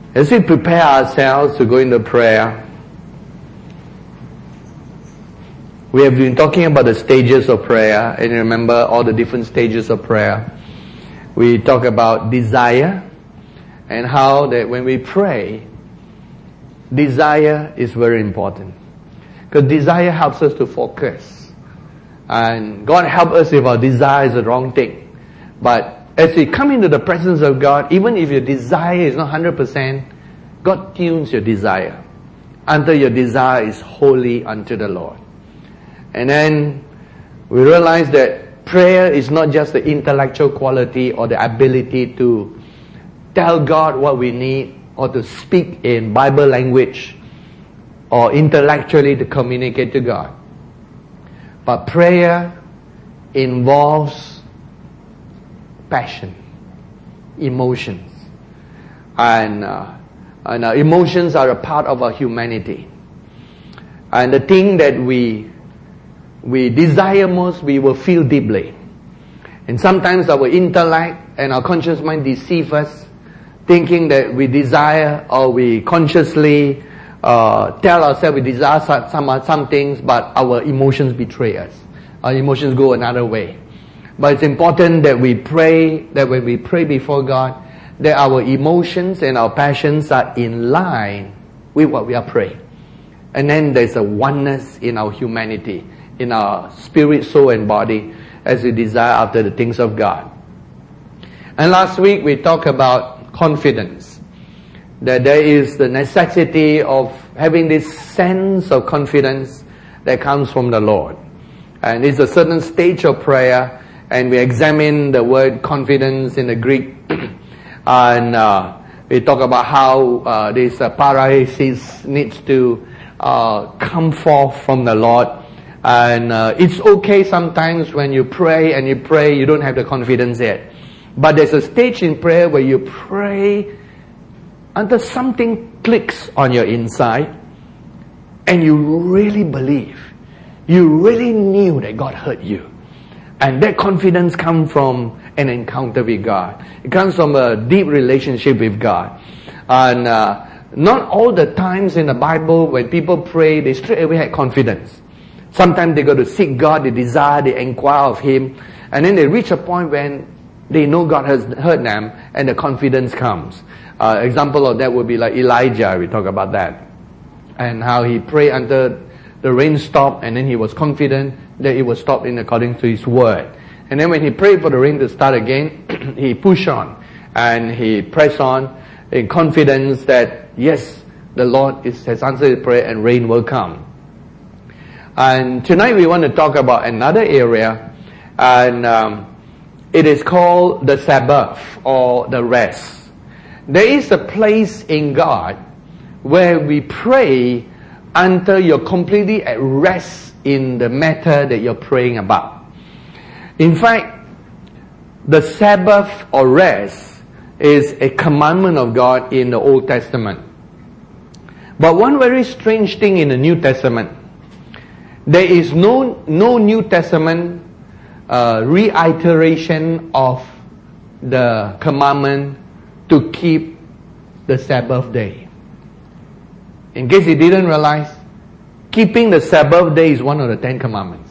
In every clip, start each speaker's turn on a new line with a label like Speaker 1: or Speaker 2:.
Speaker 1: As we prepare ourselves to go into prayer, we have been talking about the stages of prayer, and you remember all the different stages of prayer. We talk about desire, and how that when we pray, desire is very important. Because desire helps us to focus. And God help us if our desire is the wrong thing. But as we come into the presence of God, even if your desire is not 100%, God tunes your desire until your desire is wholly unto the Lord. And then we realize that prayer is not just the intellectual quality or the ability to tell God what we need or to speak in Bible language or intellectually to communicate to God. But prayer involves passion, emotions. And emotions are a part of our humanity. And the thing that we desire most, we will feel deeply. And sometimes our intellect and our conscious mind deceive us, thinking that we desire or we consciously tell ourselves we desire some things, but our emotions betray us. Our emotions go another way. But it's important that we pray, that when we pray before God, that our emotions and our passions are in line with what we are praying. And then there's a oneness in our humanity, in our spirit, soul and body, as we desire after the things of God. And last week we talked about confidence. That there is the necessity of having this sense of confidence that comes from the Lord. And it's a certain stage of prayer, and we examine the word confidence in the Greek. And we talk about how this paralysis needs to come forth from the Lord. And it's okay sometimes when you pray, you don't have the confidence yet. But there's a stage in prayer where you pray until something clicks on your inside and you really believe. You really knew that God heard you. And that confidence comes from an encounter with God. It comes from a deep relationship with God. And not all the times in the Bible when people pray, they straight away had confidence. Sometimes they go to seek God, they desire, they inquire of Him. And then they reach a point when they know God has heard them and the confidence comes. Example of that would be like Elijah, we talk about that. And how he prayed until the rain stopped, and then he was confident that it would stop in according to his word. And then when he prayed for the rain to start again, he pushed on and he pressed on in confidence that yes, the Lord has answered his prayer and rain will come. And tonight we want to talk about another area, and it is called the Sabbath or the rest. There is a place in God where we pray until you're completely at rest in the matter that you're praying about. In fact, the Sabbath or rest is a commandment of God in the Old Testament. But one very strange thing in the New Testament, there is no New Testament reiteration of the commandment to keep the Sabbath day. In case you didn't realize, keeping the Sabbath day is one of the 10 commandments.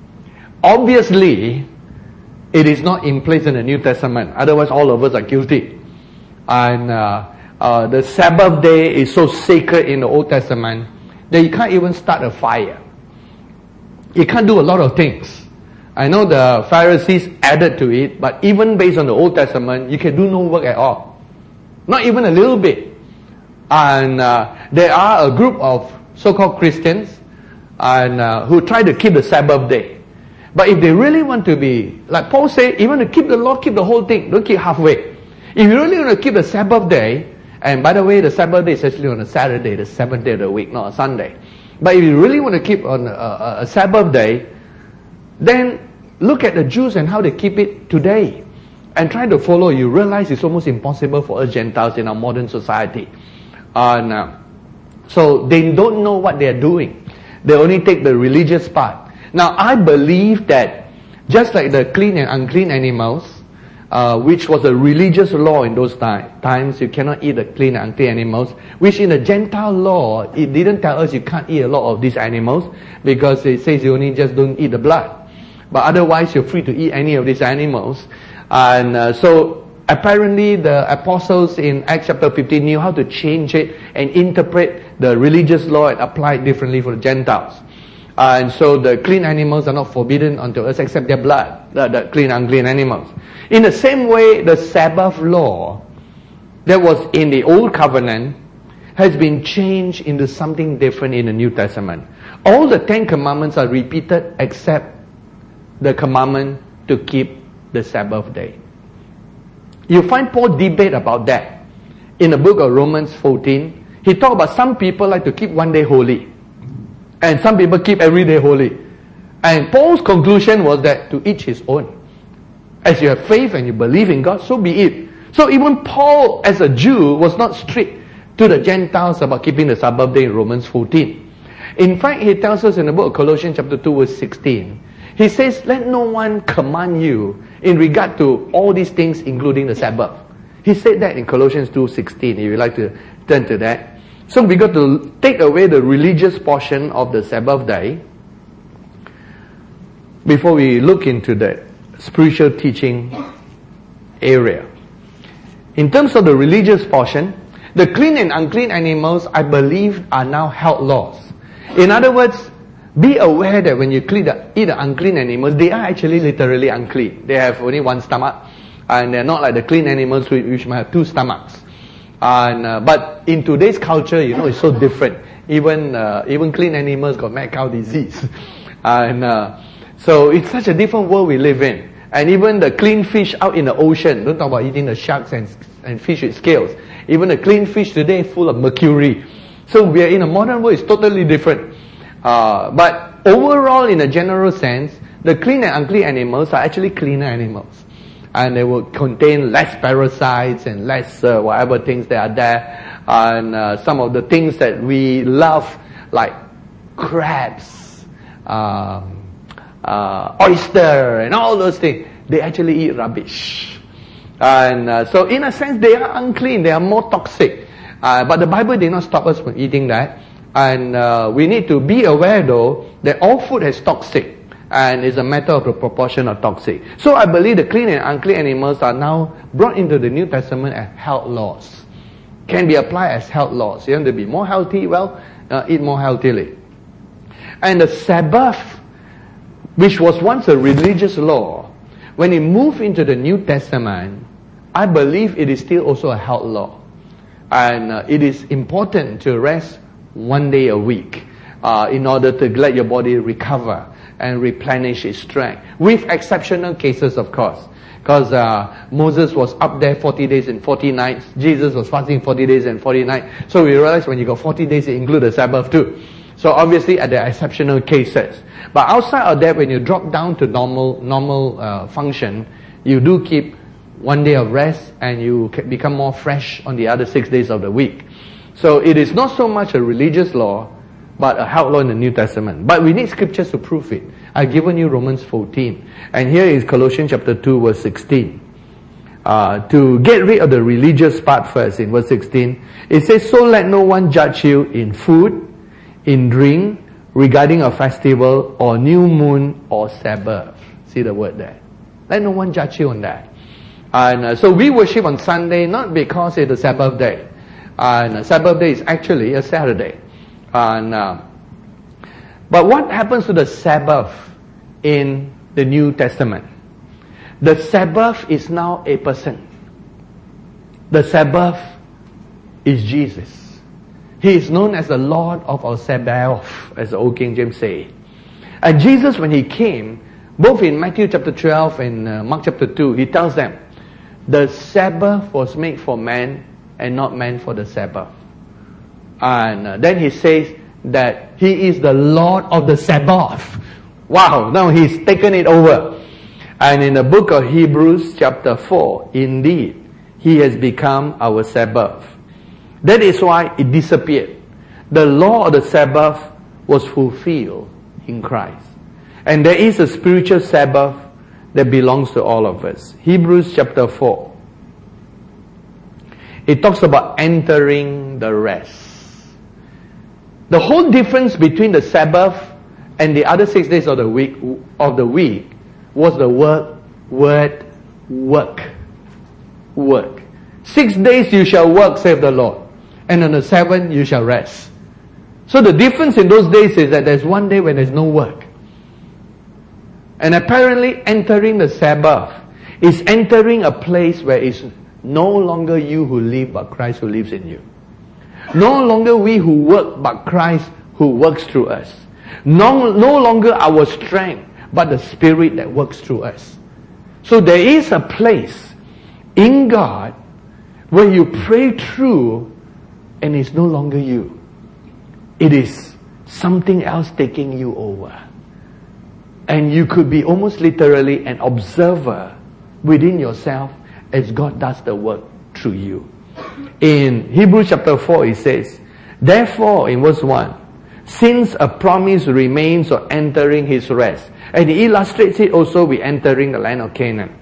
Speaker 1: Obviously, it is not in place in the New Testament. Otherwise, all of us are guilty. And the Sabbath day is so sacred in the Old Testament that you can't even start a fire. You can't do a lot of things. I know the Pharisees added to it, but even based on the Old Testament, you can do no work at all. Not even a little bit. And there are a group of so-called Christians and who try to keep the Sabbath day. But if they really want to be, like Paul said, you want to keep the law, keep the whole thing. Don't keep halfway. If you really want to keep the Sabbath day, and by the way, the Sabbath day is actually on a Saturday, the 7th day of the week, not a Sunday. But if you really want to keep on a Sabbath day, then look at the Jews and how they keep it today. And try to follow, you realize it's almost impossible for us Gentiles in our modern society. So they don't know what they're doing. They only take the religious part. Now I believe that just like the clean and unclean animals, which was a religious law in those times. You cannot eat the clean and unclean animals, which in the Gentile law, it didn't tell us you can't eat a lot of these animals, because it says you only just don't eat the blood. But otherwise, you're free to eat any of these animals. And so apparently the apostles in Acts chapter 15 knew how to change it and interpret the religious law and apply it differently for the Gentiles. And so the clean animals are not forbidden unto us except their blood, the clean and unclean animals. In the same way, the Sabbath law that was in the Old Covenant has been changed into something different in the New Testament. All the 10 commandments are repeated except the commandment to keep the Sabbath day. You find Paul debate about that. In the book of Romans 14, he talked about some people like to keep one day holy, and some people keep every day holy. And Paul's conclusion was that to each his own. As you have faith and you believe in God, so be it. So even Paul, as a Jew, was not strict to the Gentiles about keeping the Sabbath day in Romans 14. In fact, he tells us in the book of Colossians chapter 2 verse 16, he says, let no one command you in regard to all these things, including the Sabbath. He said that in Colossians 2:16, if you'd like to turn to that. So we got to take away the religious portion of the Sabbath day before we look into the spiritual teaching area. In terms of the religious portion, the clean and unclean animals, I believe, are now health laws. In other words, be aware that when you eat the unclean animals, they are actually literally unclean. They have only one stomach, and they're not like the clean animals which might have two stomachs. And but in today's culture, it's so different. Even clean animals got mad cow disease, and so it's such a different world we live in. And even the clean fish out in the ocean, don't talk about eating the sharks and fish with scales. Even the clean fish today is full of mercury. So we are in a modern world, it's totally different. But overall, in a general sense, the clean and unclean animals are actually cleaner animals. And they will contain less parasites and less whatever things that are there. And some of the things that we love, like crabs, oyster, and all those things, they actually eat rubbish. And so in a sense, they are unclean, they are more toxic. But the Bible did not stop us from eating that. And we need to be aware, though, that all food is toxic, and it's a matter of the proportion of toxic. So I believe the clean and unclean animals are now brought into the New Testament as health laws. Can be applied as health laws. You want to be more healthy? Well, eat more healthily. And the Sabbath, which was once a religious law, when it moved into the New Testament, I believe it is still also a health law. And it is important to rest one day a week in order to let your body recover and replenish its strength. With exceptional cases, of course. Because Moses was up there 40 days and 40 nights. Jesus was fasting 40 days and 40 nights. So we realize when you got 40 days, it includes the Sabbath too. So obviously at the exceptional cases. But outside of that, when you drop down to normal function, you do keep one day of rest and you become more fresh on the other 6 days of the week. So it is not so much a religious law, but a health law in the New Testament. But we need scriptures to prove it. I've given you Romans 14. And here is Colossians chapter 2 verse 16. To get rid of the religious part first, in verse 16, it says, so let no one judge you in food, in drink, regarding a festival, or new moon, or Sabbath. See the word there. Let no one judge you on that. And so we worship on Sunday, not because it's the Sabbath day. And Sabbath day is actually a Saturday. And but what happens to the Sabbath in the New Testament? The Sabbath is now a person. The Sabbath is Jesus. He is known as the Lord of our Sabbath, as the Old King James say. And Jesus, when he came, both in Matthew chapter 12 and Mark chapter 2, he tells them, the Sabbath was made for man and not man for the Sabbath. And then he says that he is the Lord of the Sabbath. Wow, now he's taken it over. And in the book of Hebrews chapter 4, indeed, he has become our Sabbath. That is why it disappeared. The law of the Sabbath was fulfilled in Christ. And there is a spiritual Sabbath that belongs to all of us. Hebrews chapter 4. It talks about entering the rest. The whole difference between the Sabbath and the other 6 days of the week was the word work. Work. 6 days you shall work, saith the Lord. And on the 7th you shall rest. So the difference in those days is that there's one day when there's no work. And apparently entering the Sabbath is entering a place where it's no longer you who live, but Christ who lives in you. No longer we who work, but Christ who works through us. No longer our strength, but the Spirit that works through us. So there is a place in God where you pray through and it's no longer you. It is something else taking you over. And you could be almost literally an observer within yourself as God does the work through you. In Hebrews chapter 4 it says, therefore in verse 1, since a promise remains of entering his rest. And he illustrates it also with entering the land of Canaan.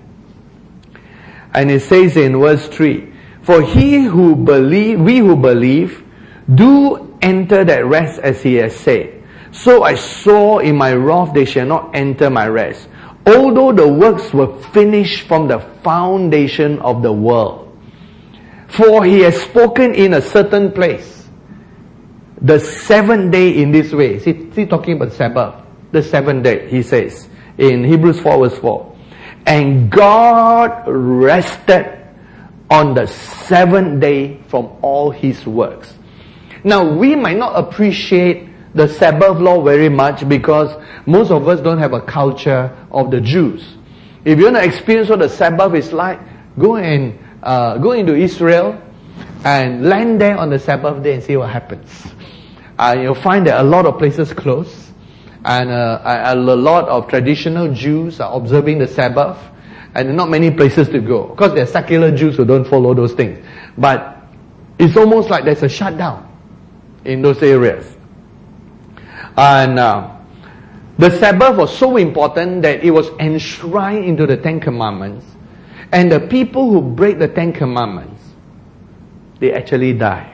Speaker 1: And it says in verse 3, for we who believe, do enter that rest as he has said. So I swore in my wrath they shall not enter my rest, although the works were finished from the foundation of the world. For he has spoken in a certain place, the 7th day in this way. See talking about Sabbath. The 7th day, he says, in Hebrews 4 verse 4. And God rested on the 7th day from all his works. Now, we might not appreciate the Sabbath law very much because most of us don't have a culture of the Jews. If you want to experience what the Sabbath is like, go into Israel and land there on the Sabbath day and see what happens. You'll find that a lot of places close. And a lot of traditional Jews are observing the Sabbath, and not many places to go. Because there are secular Jews who don't follow those things. But it's almost like there's a shutdown in those areas. And the Sabbath was so important that it was enshrined into the 10 Commandments. And the people who break the 10 Commandments, they actually die.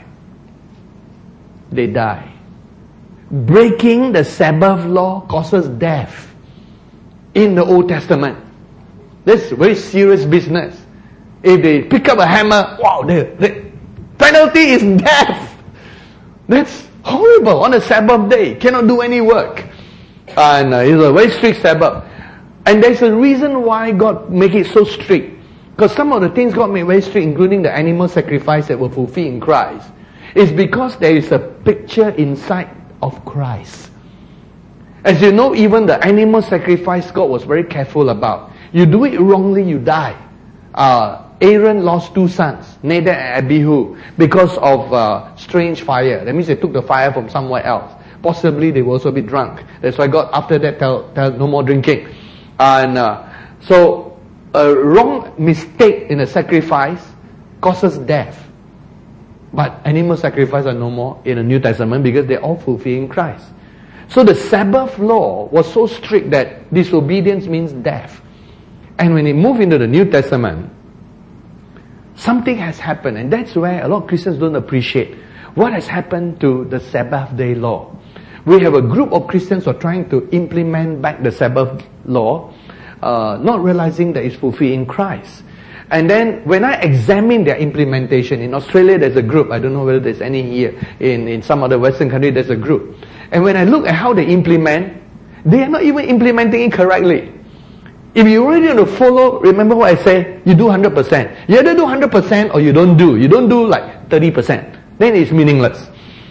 Speaker 1: They die. Breaking the Sabbath law causes death in the Old Testament. That's very serious business. If they pick up a hammer, wow, the penalty is death. That's horrible. On a Sabbath day, cannot do any work. And it's a very strict Sabbath. And there's a reason why God make it so strict. Because some of the things God made very strict, including the animal sacrifice that were fulfilled in Christ, is because there is a picture inside of Christ. As you know, even the animal sacrifice God was very careful about. You do it wrongly, you die. Aaron lost 2 sons, Nadab and Abihu, because of strange fire. That means they took the fire from somewhere else. Possibly they were also a bit drunk. That's why God after that tell no more drinking. And so a wrong mistake in a sacrifice causes death. But animal sacrifice are no more in the New Testament because they're all fulfilling Christ. So the Sabbath law was so strict that disobedience means death. And when it moved into the New Testament, something has happened. And that's where a lot of Christians don't appreciate what has happened to the Sabbath day law. We have a group of Christians who are trying to implement back the Sabbath law, not realizing that it's fulfilled in Christ. And then when I examine their implementation, in Australia there's a group, I don't know whether there's any here, in some other Western country there's a group. And when I look at how they implement, they are not even implementing it correctly. If you really want to follow, remember what I say, you do 100%. You either do 100% or you don't do. You don't do like 30%. Then it's meaningless.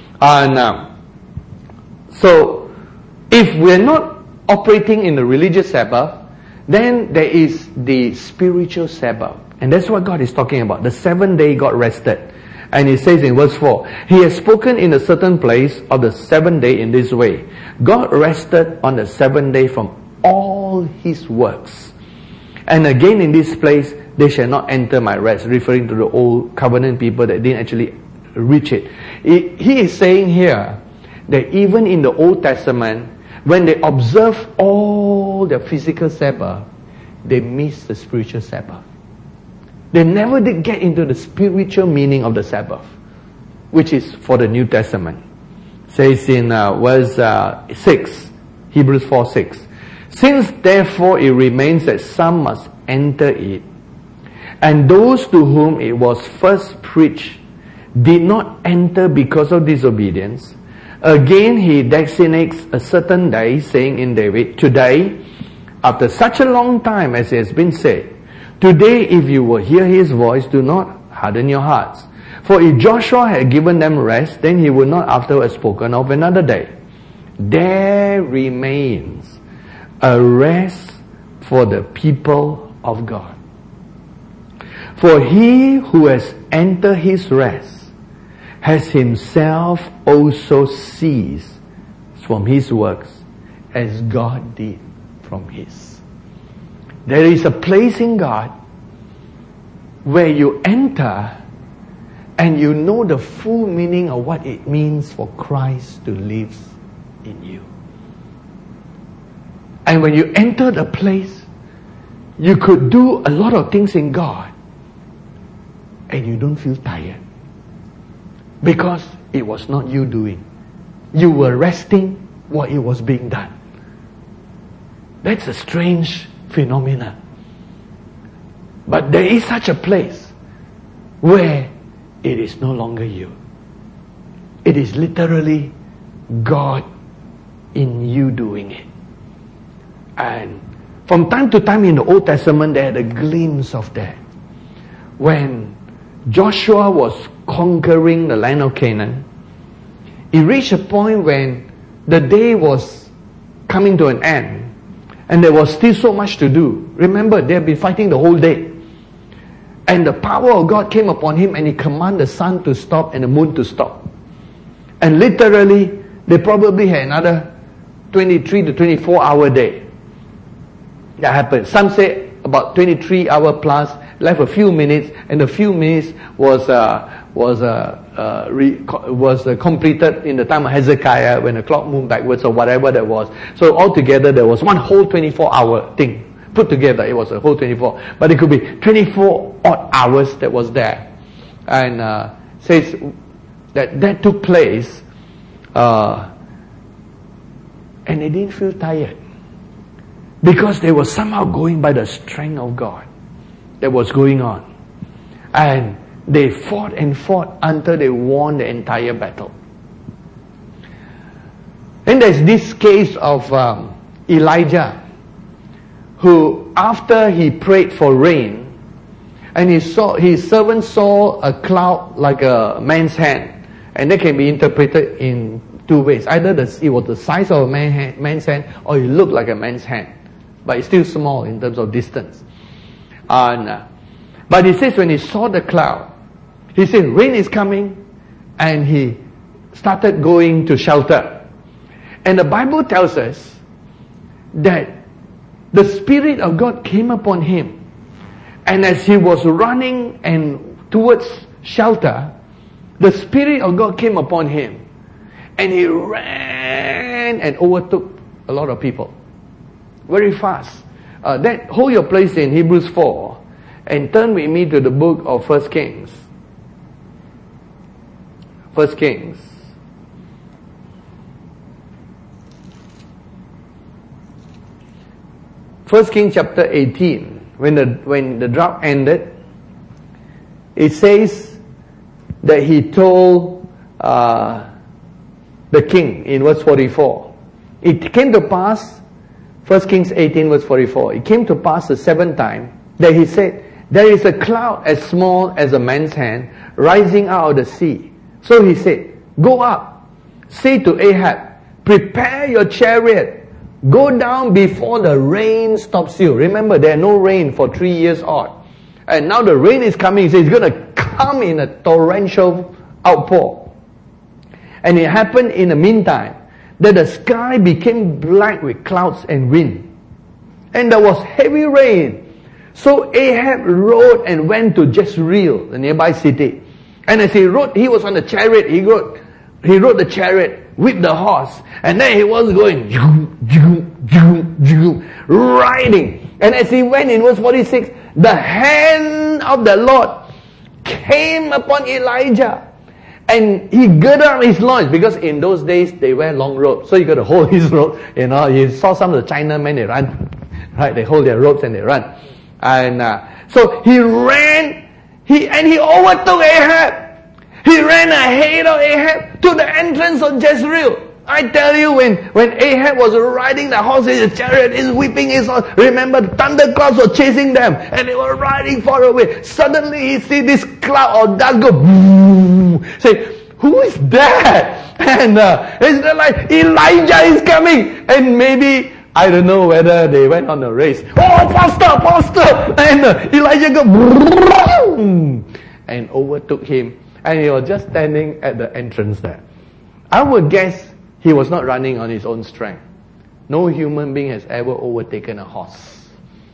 Speaker 1: So, if we're not operating in the religious Sabbath, then there is the spiritual Sabbath. And that's what God is talking about. The 7th day God rested. And He says in verse 4, He has spoken in a certain place of the 7th day in this way. God rested on the 7th day from all His works. And again in this place, they shall not enter my rest, referring to the old covenant people that didn't actually reach it. He is saying here that even in the Old Testament, when they observe all the physical Sabbath, they miss the spiritual Sabbath. They never did get into the spiritual meaning of the Sabbath, which is for the New Testament. It says in verse 6, Hebrews 4:6. Since therefore it remains that some must enter it, and those to whom it was first preached did not enter because of disobedience, again he designates a certain day, saying in David, today, after such a long time as it has been said, today if you will hear his voice, do not harden your hearts. For if Joshua had given them rest, then he would not afterwards have spoken of another day. There remains a rest for the people of God. For he who has entered his rest has himself also ceased from his works as God did from his. There is a place in God where you enter and you know the full meaning of what it means for Christ to live in you. And when you enter the place, you could do a lot of things in God and you don't feel tired. Because it was not you doing. You were resting while it was being done. That's a strange phenomenon. But there is such a place where it is no longer you. It is literally God in you doing it. And from time to time in the Old Testament, they had a glimpse of that. When Joshua was conquering the land of Canaan, it reached a point when the day was coming to an end and there was still so much to do. Remember, they had been fighting the whole day. And the power of God came upon him and he commanded the sun to stop and the moon to stop. And literally, they probably had another 23 to 24 hour day. That happened. Some say about 23 hour plus, left a few minutes, and the few minutes was completed in the time of Hezekiah when the clock moved backwards or whatever that was. So altogether there was one whole 24 hour thing. Put together, it was a whole 24. But it could be 24 odd hours that was there. And says that took place, and they didn't feel tired. Because they were somehow going by the strength of God that was going on. And they fought and fought until they won the entire battle. Then there's this case of Elijah, who after he prayed for rain, and his servant saw a cloud like a man's hand, and that can be interpreted in two ways. Either it was the size of a man's hand, or it looked like a man's hand, but it's still small in terms of distance. But he says when he saw the cloud, he said rain is coming, and he started going to shelter. And the Bible tells us that the Spirit of God came upon him, and as he was running and towards shelter, the Spirit of God came upon him, and he ran and overtook a lot of people very fast. Hold your place in Hebrews 4 and turn with me to the book of 1 Kings. 1 Kings. First Kings chapter 18, when the drought ended, it says that he told the king in verse 44. It came to pass, 1 Kings 18 verse 44, it came to pass the seventh time that he said, there is a cloud as small as a man's hand rising out of the sea. So he said, go up, say to Ahab, prepare your chariot, go down before the rain stops you. Remember, there are no rain for 3 years odd. And now the rain is coming. So it's going to come in a torrential outpour. And it happened in the meantime that the sky became black with clouds and wind. And there was heavy rain. So Ahab rode and went to Jezreel, the nearby city. And as he rode, he was on the chariot. He rode the chariot with the horse. And then he was going, riding. And as he went in verse 46, the hand of the Lord came upon Elijah. And he girded up his loins, because in those days they wear long robes. So you got to hold his robe. You know, you saw some of the Chinamen, they run. Right? They hold their robes and they run. And so he ran, he overtook Ahab. He ran ahead of Ahab to the entrance of Jezreel. I tell you, when Ahab was riding the horse in his chariot, he's whipping his horse. Remember, the thunderclouds were chasing them, and they were riding far away. Suddenly, he see this cloud of dust go boom. Say, who is that? And it's like Elijah is coming, and maybe I don't know whether they went on a race. Oh, faster! And Elijah go boom, and overtook him, and he was just standing at the entrance there. I would guess he was not running on his own strength. No human being has ever overtaken a horse.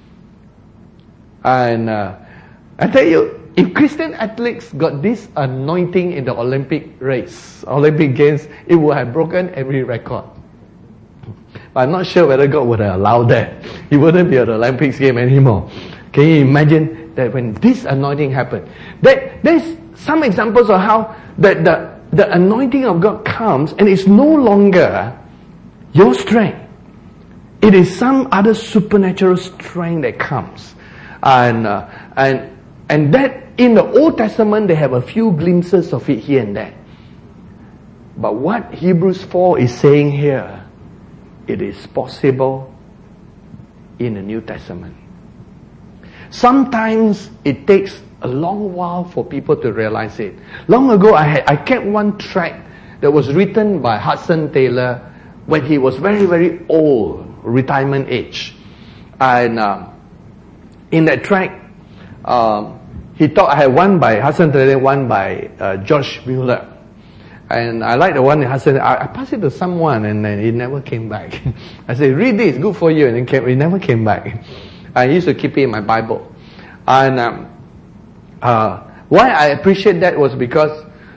Speaker 1: And I tell you, if Christian athletes got this anointing in the Olympic Games, it would have broken every record. But I'm not sure whether God would have allowed that. He wouldn't be at the Olympics game anymore. Can you imagine that when this anointing happened? There's some examples of how the anointing of God comes, and it's no longer your strength. It is some other supernatural strength that comes. And that in the Old Testament, they have a few glimpses of it here and there. But what Hebrews 4 is saying here, it is possible in the New Testament. Sometimes it takes a long while for people to realize it. Long ago, I kept one tract that was written by Hudson Taylor when he was very, very old, retirement age. And in that tract, he thought I had one by Hudson Taylor, one by George Mueller. And I like the one in Hudson. I passed it to someone, and then it never came back. I said, read this, good for you. And it never came back. I used to keep it in my Bible. And why I appreciate that was because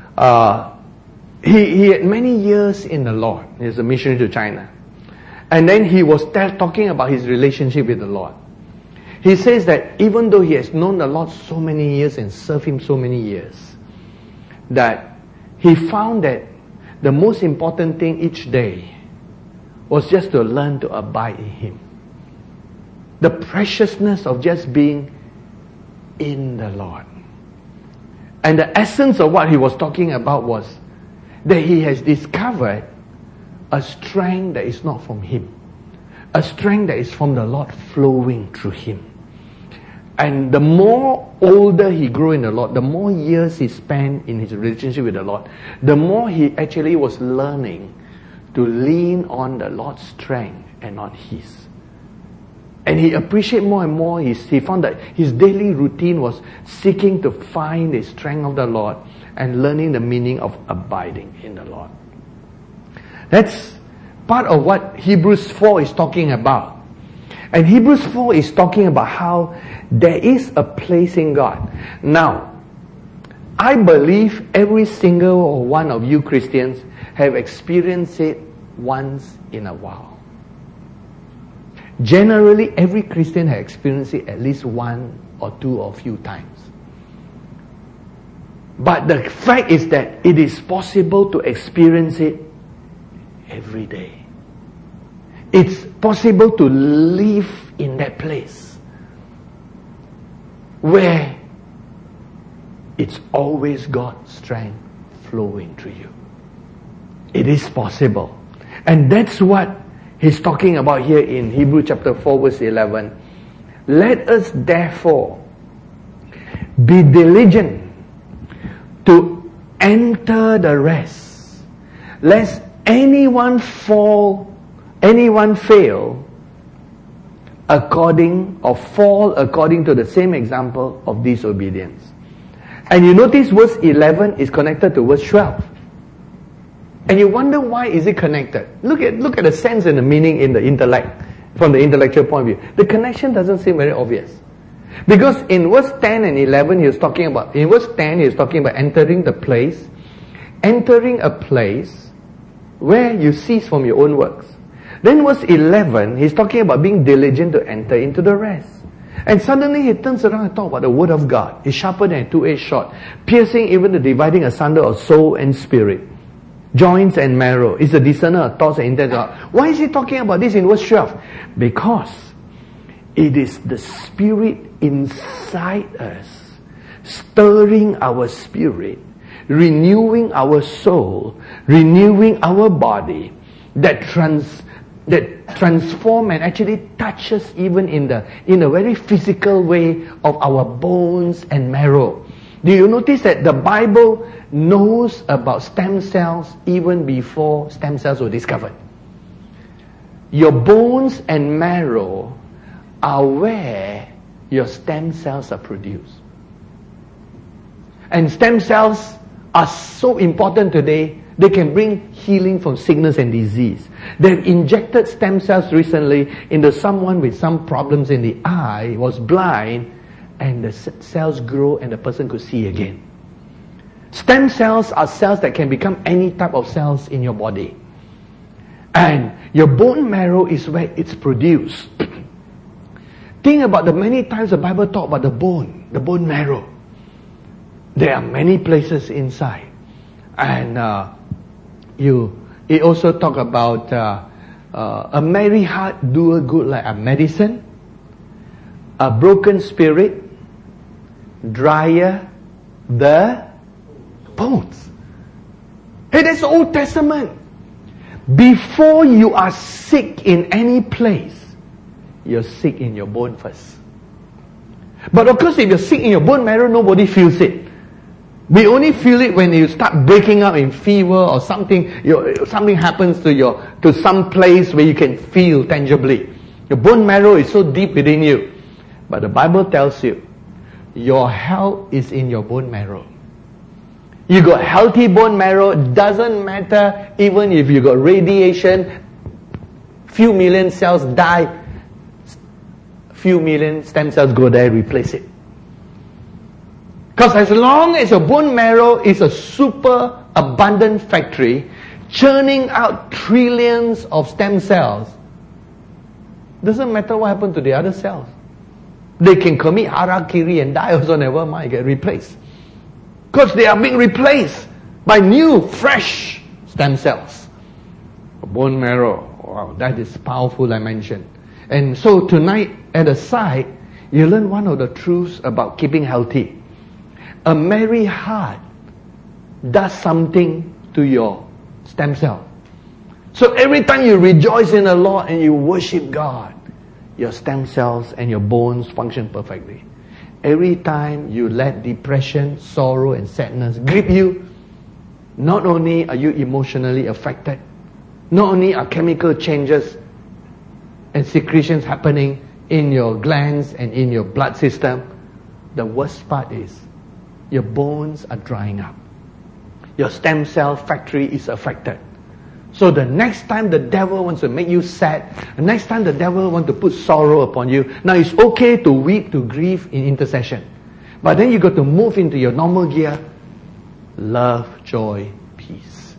Speaker 1: he had many years in the Lord. He's a missionary to China. And then he was talking about his relationship with the Lord. He says that even though he has known the Lord so many years and served Him so many years, that he found that the most important thing each day was just to learn to abide in Him. The preciousness of just being in the Lord. And the essence of what he was talking about was that he has discovered a strength that is not from him. A strength that is from the Lord flowing through him. And the more older he grew in the Lord, the more years he spent in his relationship with the Lord, the more he actually was learning to lean on the Lord's strength and not his. And he appreciated more and more. He found that his daily routine was seeking to find the strength of the Lord and learning the meaning of abiding in the Lord. That's part of what Hebrews 4 is talking about. And Hebrews 4 is talking about how there is a place in God. Now, I believe every single one of you Christians have experienced it once in a while. Generally, every Christian has experienced it at least one or two or few times. But the fact is that it is possible to experience it every day. It's possible to live in that place where it's always God's strength flowing through you. It is possible. And that's what he's talking about here in Hebrews chapter 4 verse 11. Let us therefore be diligent to enter the rest, lest anyone fail according to the same example of disobedience. And you notice verse 11 is connected to verse 12. And you wonder why is it connected? Look at the sense and the meaning in the intellect, from the intellectual point of view. The connection doesn't seem very obvious. Because in verse 10 and 11 in verse 10 he is talking about entering a place where you cease from your own works. Then verse 11, he's talking about being diligent to enter into the rest. And suddenly he turns around and talks about the word of God. It's sharper than a two-edged sword, piercing even the dividing asunder of soul and spirit, joints and marrow. It's a discerner of thoughts and intents. Why is he talking about this in verse 12? Because it is the Spirit inside us, stirring our spirit, renewing our soul, renewing our body, that transform and actually touches even in a very physical way of our bones and marrow. Do you notice that the Bible knows about stem cells even before stem cells were discovered? Your bones and marrow are where your stem cells are produced. And stem cells are so important today. They can bring healing from sickness and disease. They've injected stem cells recently into someone with some problems in the eye, was blind, and the cells grow and the person could see again. Stem cells are cells that can become any type of cells in your body. And your bone marrow is where it's produced. Think about the many times the Bible talks about the bone marrow. There are many places inside. And it also talk about a merry heart doeth good like a medicine, a broken spirit drier the bones. Hey, that's the Old Testament. Before you are sick in any place, you're sick in your bone first. But of course, if you're sick in your bone marrow, nobody feels it. We only feel it when you start breaking up in fever or something. Something happens to some place where you can feel tangibly. Your bone marrow is so deep within you. But the Bible tells you, your health is in your bone marrow. You got healthy bone marrow. Doesn't matter even if you got radiation. Few million cells die. Few million stem cells go there and replace it. Because as long as your bone marrow is a super abundant factory, churning out trillions of stem cells, doesn't matter what happened to the other cells. They can commit harakiri and die also, never mind, get replaced. Because they are being replaced by new, fresh stem cells. Bone marrow, wow, that is powerful dimension. And so tonight, at the side, you learn one of the truths about keeping healthy. A merry heart does something to your stem cell. So every time you rejoice in the Lord and you worship God, your stem cells and your bones function perfectly. Every time you let depression, sorrow and sadness grip you, not only are you emotionally affected, not only are chemical changes and secretions happening in your glands and in your blood system, the worst part is your bones are drying up. Your stem cell factory is affected. So the next time the devil wants to make you sad, the next time the devil wants to put sorrow upon you, now it's okay to weep, to grieve in intercession. But then you got to move into your normal gear. Love, joy, peace.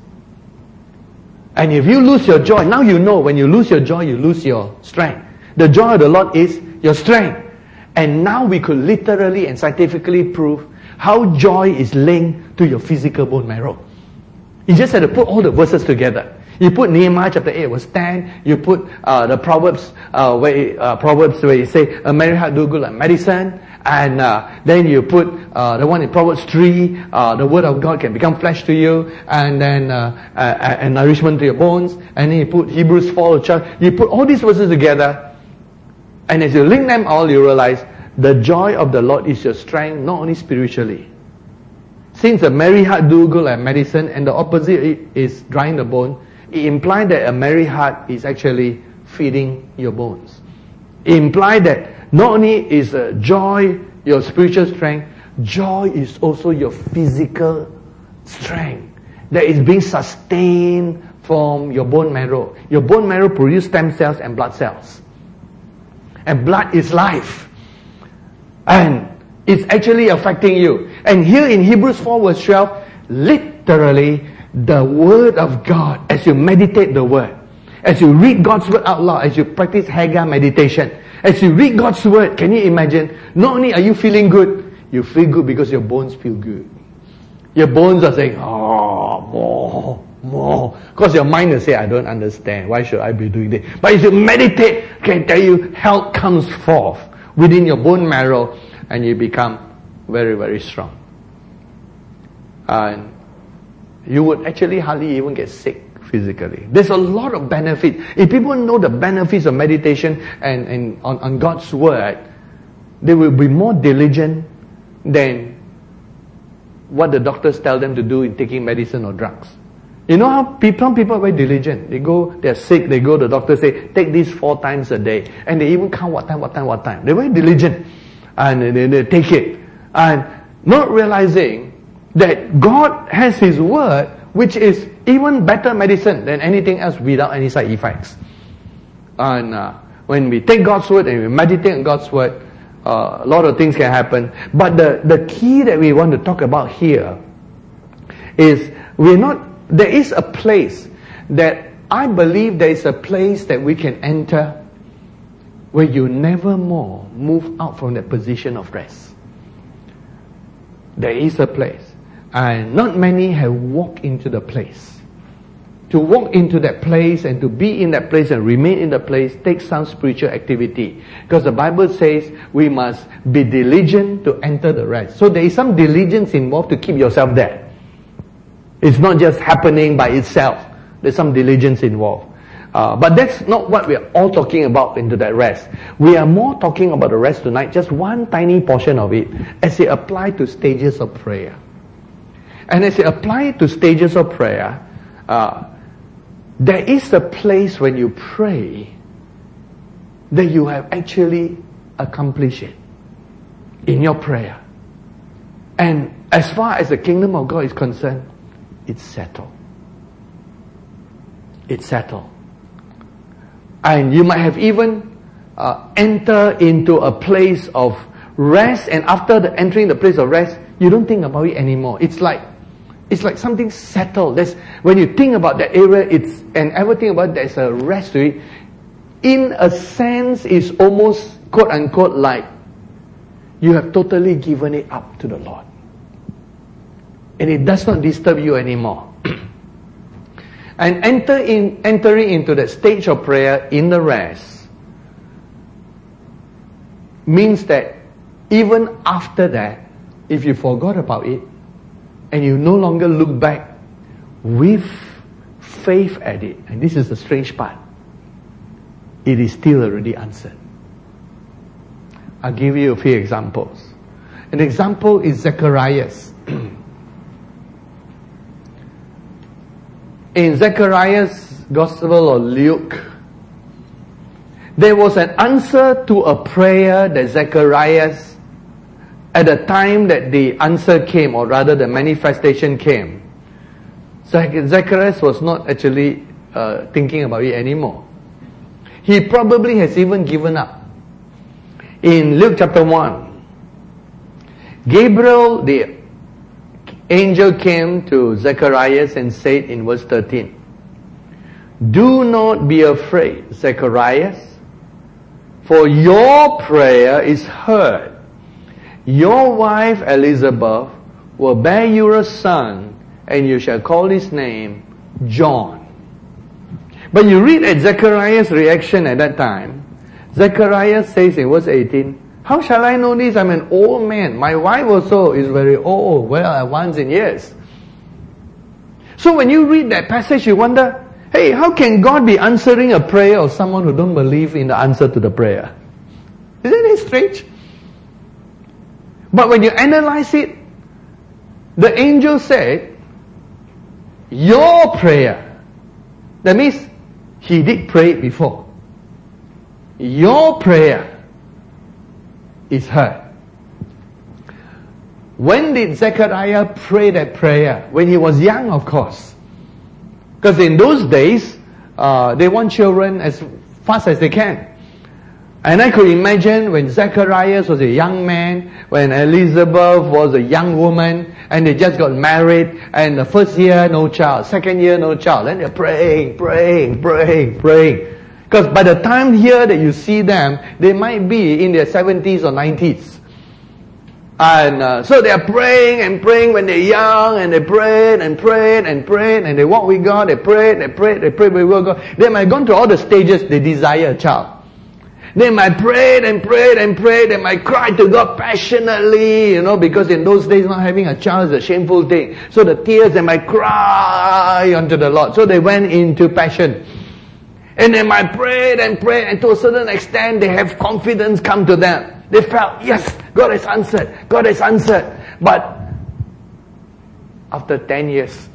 Speaker 1: And if you lose your joy, now you know when you lose your joy, you lose your strength. The joy of the Lord is your strength. And now we could literally and scientifically prove how joy is linked to your physical bone marrow. You just had to put all the verses together. You put Nehemiah chapter 8 verse 10. You put the Proverbs where you say a merry heart do good like medicine. And then you put the one in Proverbs 3. The word of God can become flesh to you, and then and nourishment to your bones. And then you put Hebrews 4. You put all these verses together, and as you link them all, you realize the joy of the Lord is your strength, not only spiritually. Since a merry heart do good like medicine, and the opposite is drying the bone, it implies that a merry heart is actually feeding your bones. It implies that not only is joy your spiritual strength, joy is also your physical strength that is being sustained from your bone marrow. Your bone marrow produces stem cells and blood cells. And blood is life. And it's actually affecting you. And here in Hebrews 4 verse 12, literally the Word of God, as you meditate the Word, As you read God's word out loud, as you practice Haggai meditation, as you read God's word, can you imagine? Not only are you feeling good, you feel good because your bones feel good. Your bones are saying, oh, more. Because your mind will say, I don't understand. Why should I be doing this? But if you meditate, I can tell you, health comes forth within your bone marrow and you become very, very strong. And you would actually hardly even get sick physically. There's a lot of benefit. If people know the benefits of meditation and on God's word, they will be more diligent than what the doctors tell them to do in taking medicine or drugs. You know how some people are very diligent. They're sick, they go to the doctor, say, take this 4 times a day. And they even count what time. They're very diligent. And they take it. And not realizing that God has His word, which is even better medicine than anything else without any side effects. And when we take God's word and we meditate on God's word, a lot of things can happen. But the key that we want to talk about here is there is a place that I believe there is a place that we can enter where you never more move out from that position of rest. There is a place. And not many have walked into the place. To walk into that place and to be in that place and remain in the place takes some spiritual activity. Because the Bible says we must be diligent to enter the rest. So there is some diligence involved to keep yourself there. It's not just happening by itself. There's some diligence involved. But that's not what we're all talking about into that rest. We are more talking about the rest tonight, just one tiny portion of it, as it applies to stages of prayer. And as it applies to stages of prayer, there is a place when you pray that you have actually accomplished it in your prayer. And as far as the kingdom of God is concerned, it's settled. It's settled. And you might have even entered into a place of rest, and after entering the place of rest, you don't think about it anymore. It's like something settled. When you think about that area, and everything about it, there's a rest to it. In a sense, it's almost quote unquote like you have totally given it up to the Lord. And it does not disturb you anymore. And entering into that stage of prayer in the rest means that even after that, if you forgot about it, and you no longer look back with faith at it, and this is the strange part, it is still already answered. I'll give you a few examples. An example is Zacharias. In Zechariah's Gospel of Luke, there was an answer to a prayer that Zacharias, at the time that the answer came, or rather the manifestation came, Zacharias was not actually thinking about it anymore. He probably has even given up. In Luke chapter 1, Gabriel, the angel, came to Zacharias and said in verse 13, "Do not be afraid, Zacharias, for your prayer is heard. Your wife Elizabeth will bear you a son, and you shall call his name John." But you read at Zechariah's reaction at that time. Zechariah says in verse 18, "How shall I know this? I'm an old man. My wife also is very old, well advanced in years." So when you read that passage, you wonder, hey, how can God be answering a prayer of someone who don't believe in the answer to the prayer? Isn't it strange? But when you analyze it, the angel said, "Your prayer." That means he did pray it before. Your prayer is heard. When did Zechariah pray that prayer? When he was young, of course. Because in those days, they want children as fast as they can. And I could imagine when Zacharias was a young man, when Elizabeth was a young woman, and they just got married, and the first year, no child. Second year, no child. Then they're praying. Because by the time here that you see them, they might be in their 70s or 90s. And so they are praying and praying when they're young, and they prayed, and they walk with God, they prayed with God. They might have gone through all the stages, they desire a child. They might pray and pray, they might cry to God passionately, because in those days not having a child is a shameful thing. So the tears, they might cry unto the Lord. So they went into passion. And they might pray, and to a certain extent they have confidence come to them. They felt, yes, God has answered. But after 10 years,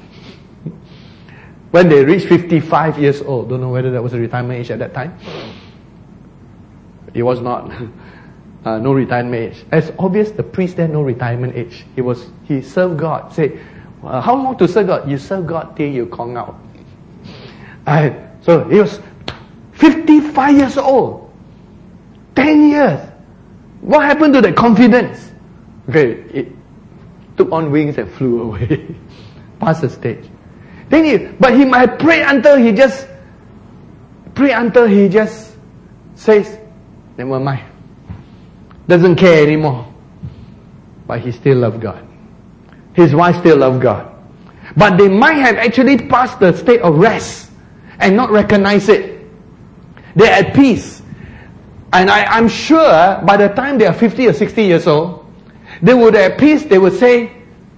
Speaker 1: when they reached 55 years old, don't know whether that was a retirement age at that time. It was not. No retirement age. As obvious, the priest then no retirement age. He served God. Say, how long to serve God? You serve God till you come out. So he was 55 years old. 10 years. What happened to the confidence? Okay, it took on wings and flew away. Past the stage. But he might pray until he just says, never mind. Doesn't care anymore. But he still loved God. His wife still loved God. But they might have actually passed the state of rest and not recognize it. They're at peace. And I'm sure by the time they are 50 or 60 years old, they would at peace, they would say,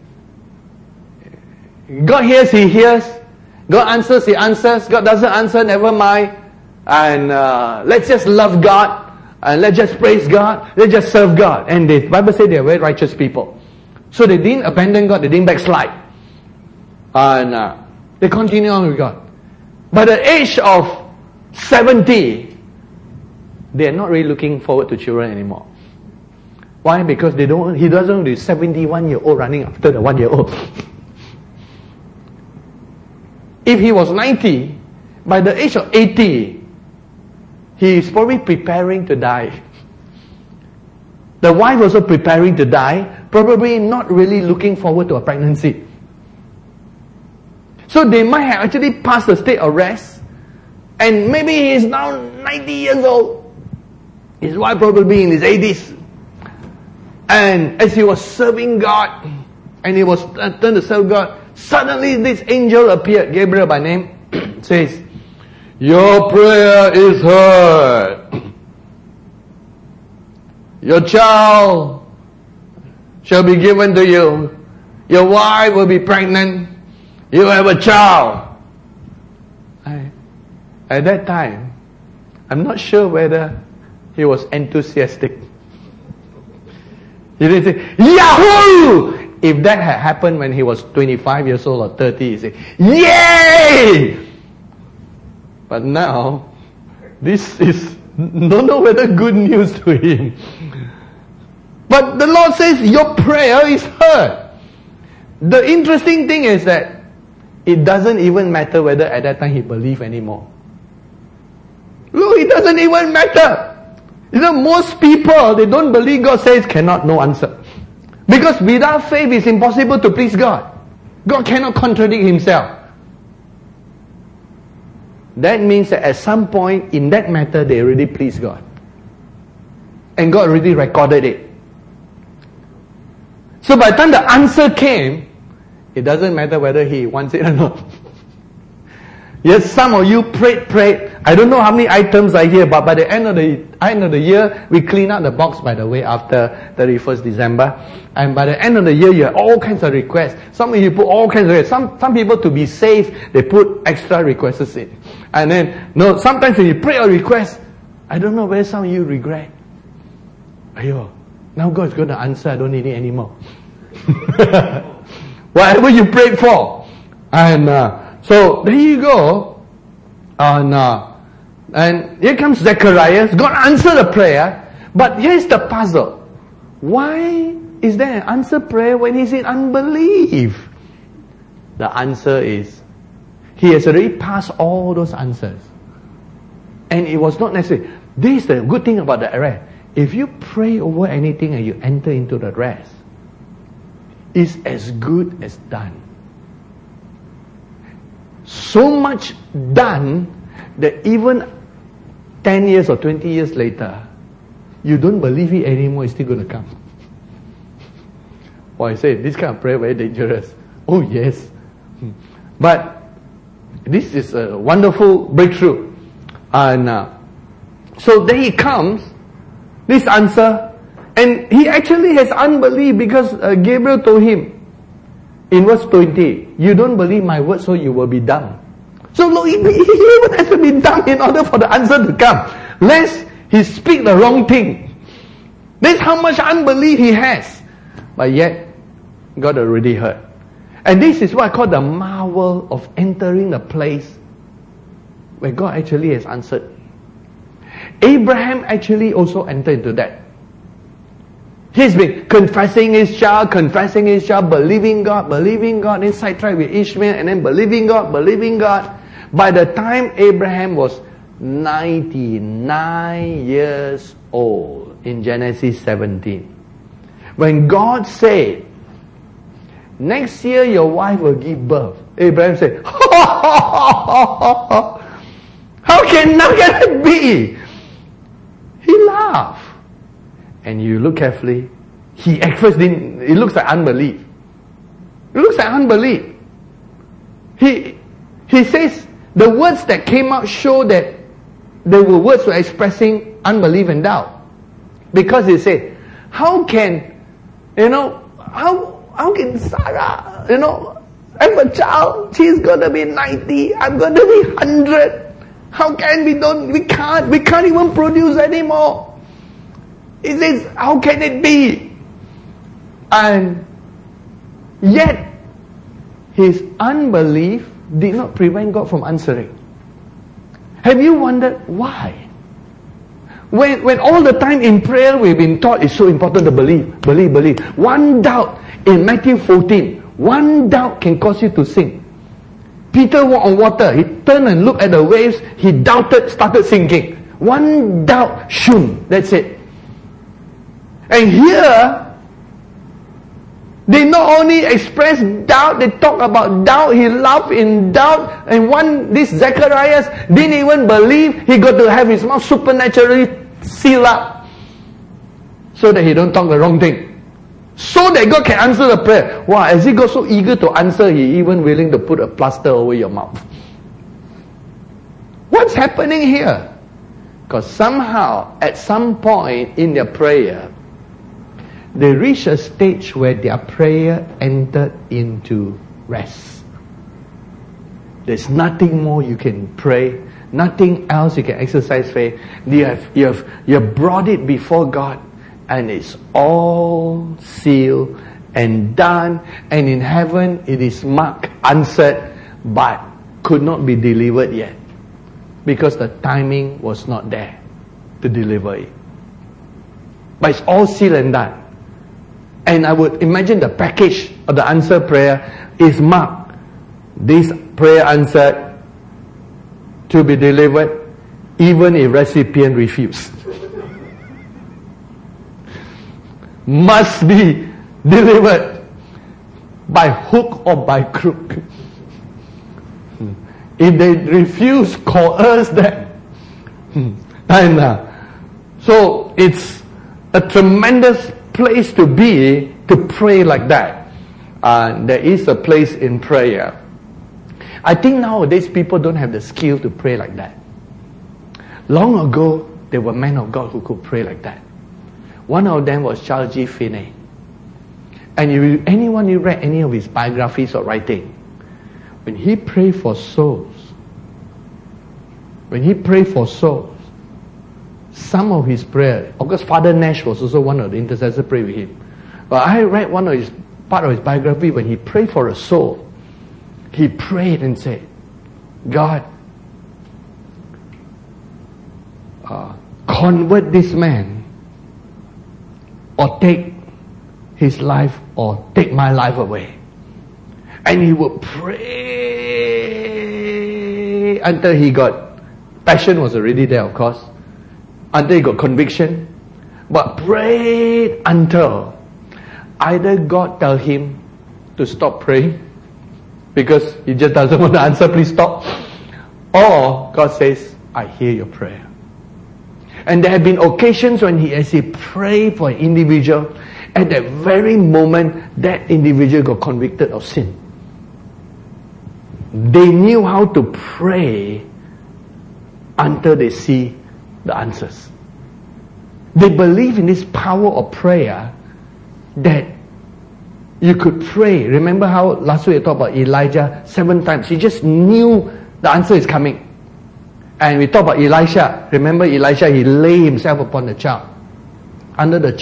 Speaker 1: God hears, He hears. God answers, He answers. God doesn't answer, never mind. And let's just love God. And let's just praise God. Let's just serve God. And the Bible says they are very righteous people. So they didn't abandon God. They didn't backslide. And they continue on with God. By the age of 70, they are not really looking forward to children anymore. Why? Because he doesn't want to be 71-year-old running after the 1-year-old. If he was 90, by the age of 80, he is probably preparing to die. The wife also preparing to die, probably not really looking forward to a pregnancy. So they might have actually passed the state of rest, and maybe he is now 90 years old. His wife probably in his 80s. And as he was serving God, and he was turned to serve God, suddenly this angel appeared, Gabriel by name, says, your prayer is heard. Your child shall be given to you. Your wife will be pregnant. You have a child. At that time, I'm not sure whether he was enthusiastic. He didn't say, Yahoo! If that had happened when he was 25 years old or 30, he'd say, Yay! But now, this is, don't know whether good news to him. But the Lord says, your prayer is heard. The interesting thing is that it doesn't even matter whether at that time he believed anymore. Look, it doesn't even matter. Most people, they don't believe God says cannot, no answer. Because without faith, it's impossible to please God. God cannot contradict Himself. That means that at some point in that matter, they already pleased God. And God already recorded it. So by the time the answer came, it doesn't matter whether he wants it or not. Yes, some of you prayed. I don't know how many items are here, but by the end of the year, we clean out the box, by the way, after 31st December. And by the end of the year, you have all kinds of requests. Some of you put all kinds of requests. Some people, to be safe, they put extra requests in. And then, sometimes when you pray a request, I don't know whether some of you regret. Ayo, now God's going to answer, I don't need it anymore. Whatever you prayed for. And so, there you go. And here comes Zechariah. God answered the prayer. But here's the puzzle. Why is there an answered prayer when he's in unbelief? The answer is, he has already passed all those answers. And it was not necessary. This is the good thing about the rest. If you pray over anything and you enter into the rest, is as good as done. So much done that even 10 years or 20 years later, you don't believe it anymore, it's still going to come. Well, I say, this kind of prayer very dangerous. Oh yes. But this is a wonderful breakthrough. And so there he comes, this answer, and he actually has unbelief because Gabriel told him in verse 20, you don't believe my word, so you will be dumb. So look, he even has to be dumb in order for the answer to come. Lest he speak the wrong thing. That's how much unbelief he has. But yet, God already heard. And this is what I call the marvel of entering the place where God actually has answered. Abraham actually also entered into that. He's been confessing his child, believing God, then sidetracked with Ishmael, and then believing God. By the time Abraham was 99 years old, in Genesis 17, when God said, next year your wife will give birth, Abraham said, how can it be? He laughed. And you look carefully, he at first didn't, it looks like unbelief. He says, the words that came out show that they were words were expressing unbelief and doubt. Because he said, how can Sarah, have a child, she's gonna be 90, I'm gonna be 100. How can we can't even produce anymore. He says, how can it be? And yet, his unbelief did not prevent God from answering. Have you wondered why? When all the time in prayer we've been taught it's so important to believe. One doubt in Matthew 14, one doubt can cause you to sink. Peter walked on water. He turned and looked at the waves. He doubted, started sinking. One doubt, shun. That's it. And here, they not only express doubt, they talk about doubt. He loved in doubt. And this Zacharias didn't even believe. He got to have his mouth supernaturally sealed up so that he don't talk the wrong thing. So that God can answer the prayer. Wow, as he got so eager to answer, he even willing to put a plaster over your mouth. What's happening here? Because somehow, at some point in their prayer, they reached a stage where their prayer entered into rest. There's nothing more you can pray, nothing else you can exercise faith. You have brought it before God, and it's all sealed and done, and in heaven it is marked, answered, but could not be delivered yet, because the timing was not there to deliver it. But it's all sealed and done. And I would imagine the package of the answered prayer is marked, this prayer answered, to be delivered, even if recipient refuse. Must be delivered by hook or by crook. If they refuse, coerce them. And so it's a tremendous place to be, to pray like that. There is a place in prayer. I think nowadays people don't have the skill to pray like that. Long ago, there were men of God who could pray like that. One of them was Charles G. Finney. And anyone who read any of his biographies or writing, when he prayed for souls, some of his prayer, of course Father Nash was also one of the intercessors prayed with him. But I read part of his biography when he prayed for a soul. He prayed and said, God, convert this man, or take his life, or take my life away. And he would pray until he got, passion was already there of course, until he got conviction, but prayed until either God tell him to stop praying because he just doesn't want to answer, please stop. Or God says, I hear your prayer. And there have been occasions when as he prayed for an individual, at that very moment, that individual got convicted of sin. They knew how to pray until they see the answers. They believe in this power of prayer, that you could pray. Remember how last week I talked about Elijah 7 times. He just knew the answer is coming. And we talked about Elisha. Remember Elisha, he lay himself upon the child. Under the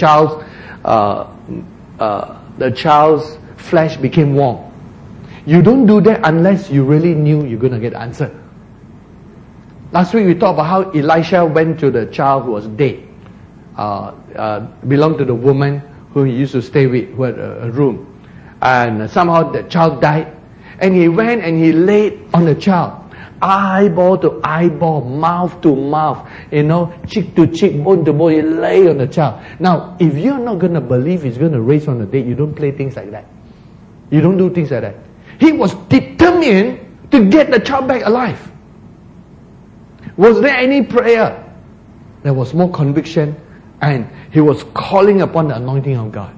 Speaker 1: child's flesh became warm. You don't do that unless you really knew you're going to get the answer. Last week we talked about how Elisha went to the child who was dead. Belonged to the woman who he used to stay with, who had a room. And somehow the child died. And he went and he laid on the child. Eyeball to eyeball, mouth to mouth, cheek to cheek, bone to bone. He lay on the child. Now, if you're not going to believe he's going to raise from the dead, you don't play things like that. You don't do things like that. He was determined to get the child back alive. Was there any prayer? There was more conviction, and he was calling upon the anointing of God.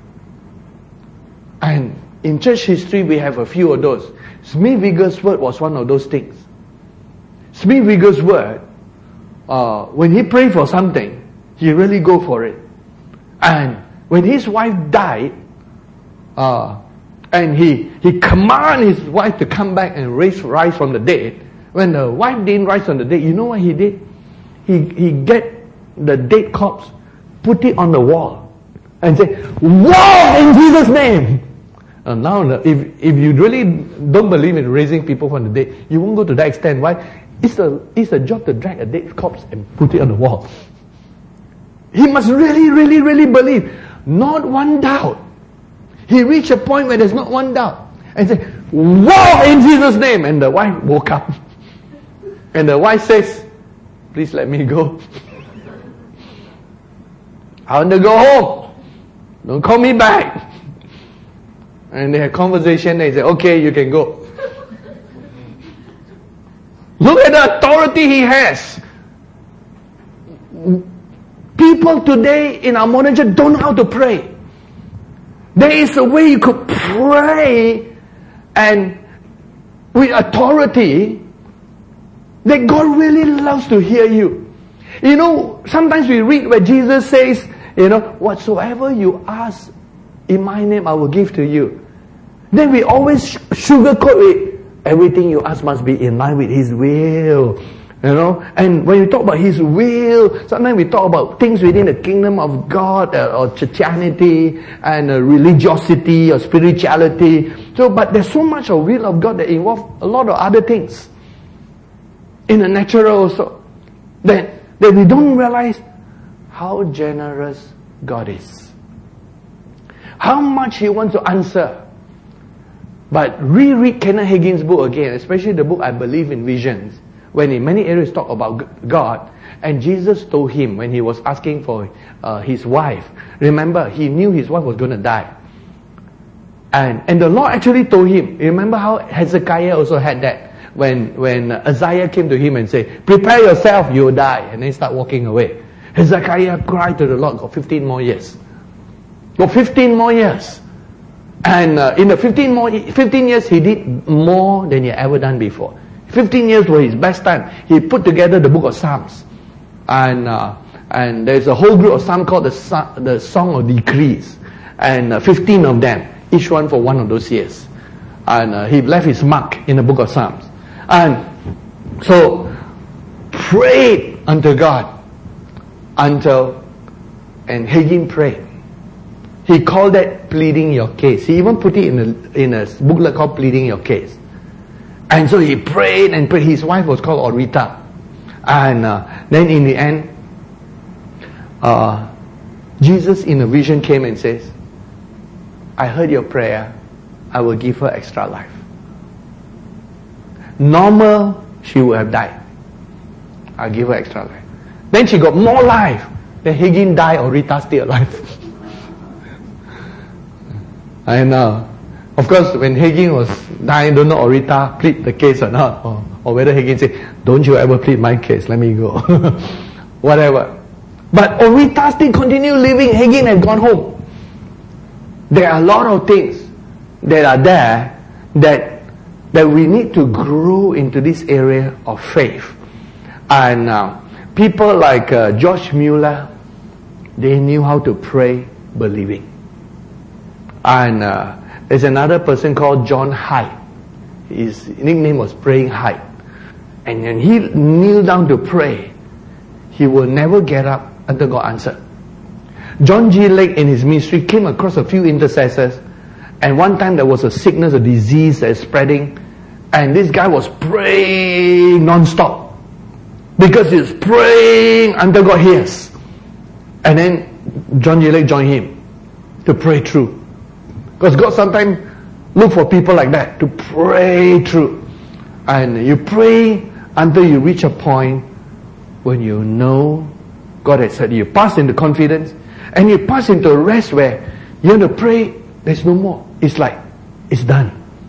Speaker 1: And in church history, we have a few of those. Smith Wigglesworth was one of those things. Smith Wigglesworth, when he prayed for something, he really go for it. And when his wife died, and he commanded his wife to come back and rise from the dead. When the wife didn't rise from the dead, you know what he did? He get the dead corpse, put it on the wall, and say, "Walk in Jesus' name." Now, if you really don't believe in raising people from the dead, you won't go to that extent. Why? It's a job to drag a dead corpse and put it on the wall. He must really, really, really believe. Not one doubt. He reached a point where there's not one doubt. And said, "Walk in Jesus' name." And the wife woke up. And the wife says, "Please let me go. I want to go home. Don't call me back." And they had conversation. They said, "Okay, you can go." Look at the authority he has. People today in our modern church don't know how to pray. There is a way you could pray and with authority that God really loves to hear you. Sometimes we read where Jesus says, "Whatsoever you ask in my name, I will give to you." Then we always sugarcoat it. Everything you ask must be in line with His will. And when we talk about His will, sometimes we talk about things within the kingdom of God, or Christianity, and religiosity, or spirituality. But there's so much of will of God that involves a lot of other things. In the natural also. That we don't realize how generous God is. How much He wants to answer. But reread Kenneth Hagin's book again, especially the book I Believe in Visions, when in many areas talk about God. And Jesus told him when he was asking for his wife. Remember, he knew his wife was going to die. And the Lord actually told him, remember how Hezekiah also had that? When Isaiah came to him and said, "Prepare yourself, you will die." And then start walking away. Hezekiah cried to the Lord, got 15 more years. Got 15 more years. And in the 15 years, he did more than he had ever done before. 15 years were his best time. He put together the book of Psalms. And there's a whole group of Psalms called the Song of Decrees. And 15 of them, each one for one of those years. And he left his mark in the book of Psalms. And so, prayed unto God and Hagin prayed. He called that pleading your case. He even put it in a booklet called Pleading Your Case. And so he prayed and prayed. His wife was called Orita. And then in the end, Jesus in a vision came and says, "I heard your prayer. I will give her extra life." Normal, she would have died. I'll give her extra life. Then she got more life. Then Hagin died, Orita still alive. I know. Of course, when Hagin was dying, don't know Orita plead the case or not, or whether Hagin said, don't you ever plead my case, let me go. Whatever. But Orita still continued living. Hagin had gone home. There are a lot of things that are there that we need to grow into this area of faith. And people like George Mueller, they knew how to pray believing. And there's another person called John Hyde. His nickname was Praying Hyde. And when he kneeled down to pray, he will never get up until God answered. John G. Lake in his ministry came across a few intercessors, and one time there was a sickness, a disease that is spreading, and this guy was praying non-stop because he's praying until God hears. And then John G. Lake joined him to pray through, because God sometimes look for people like that to pray through. And you pray until you reach a point when you know God has said, you pass into confidence, and you pass into a rest where you want to pray, there's no more. It's like, it's done.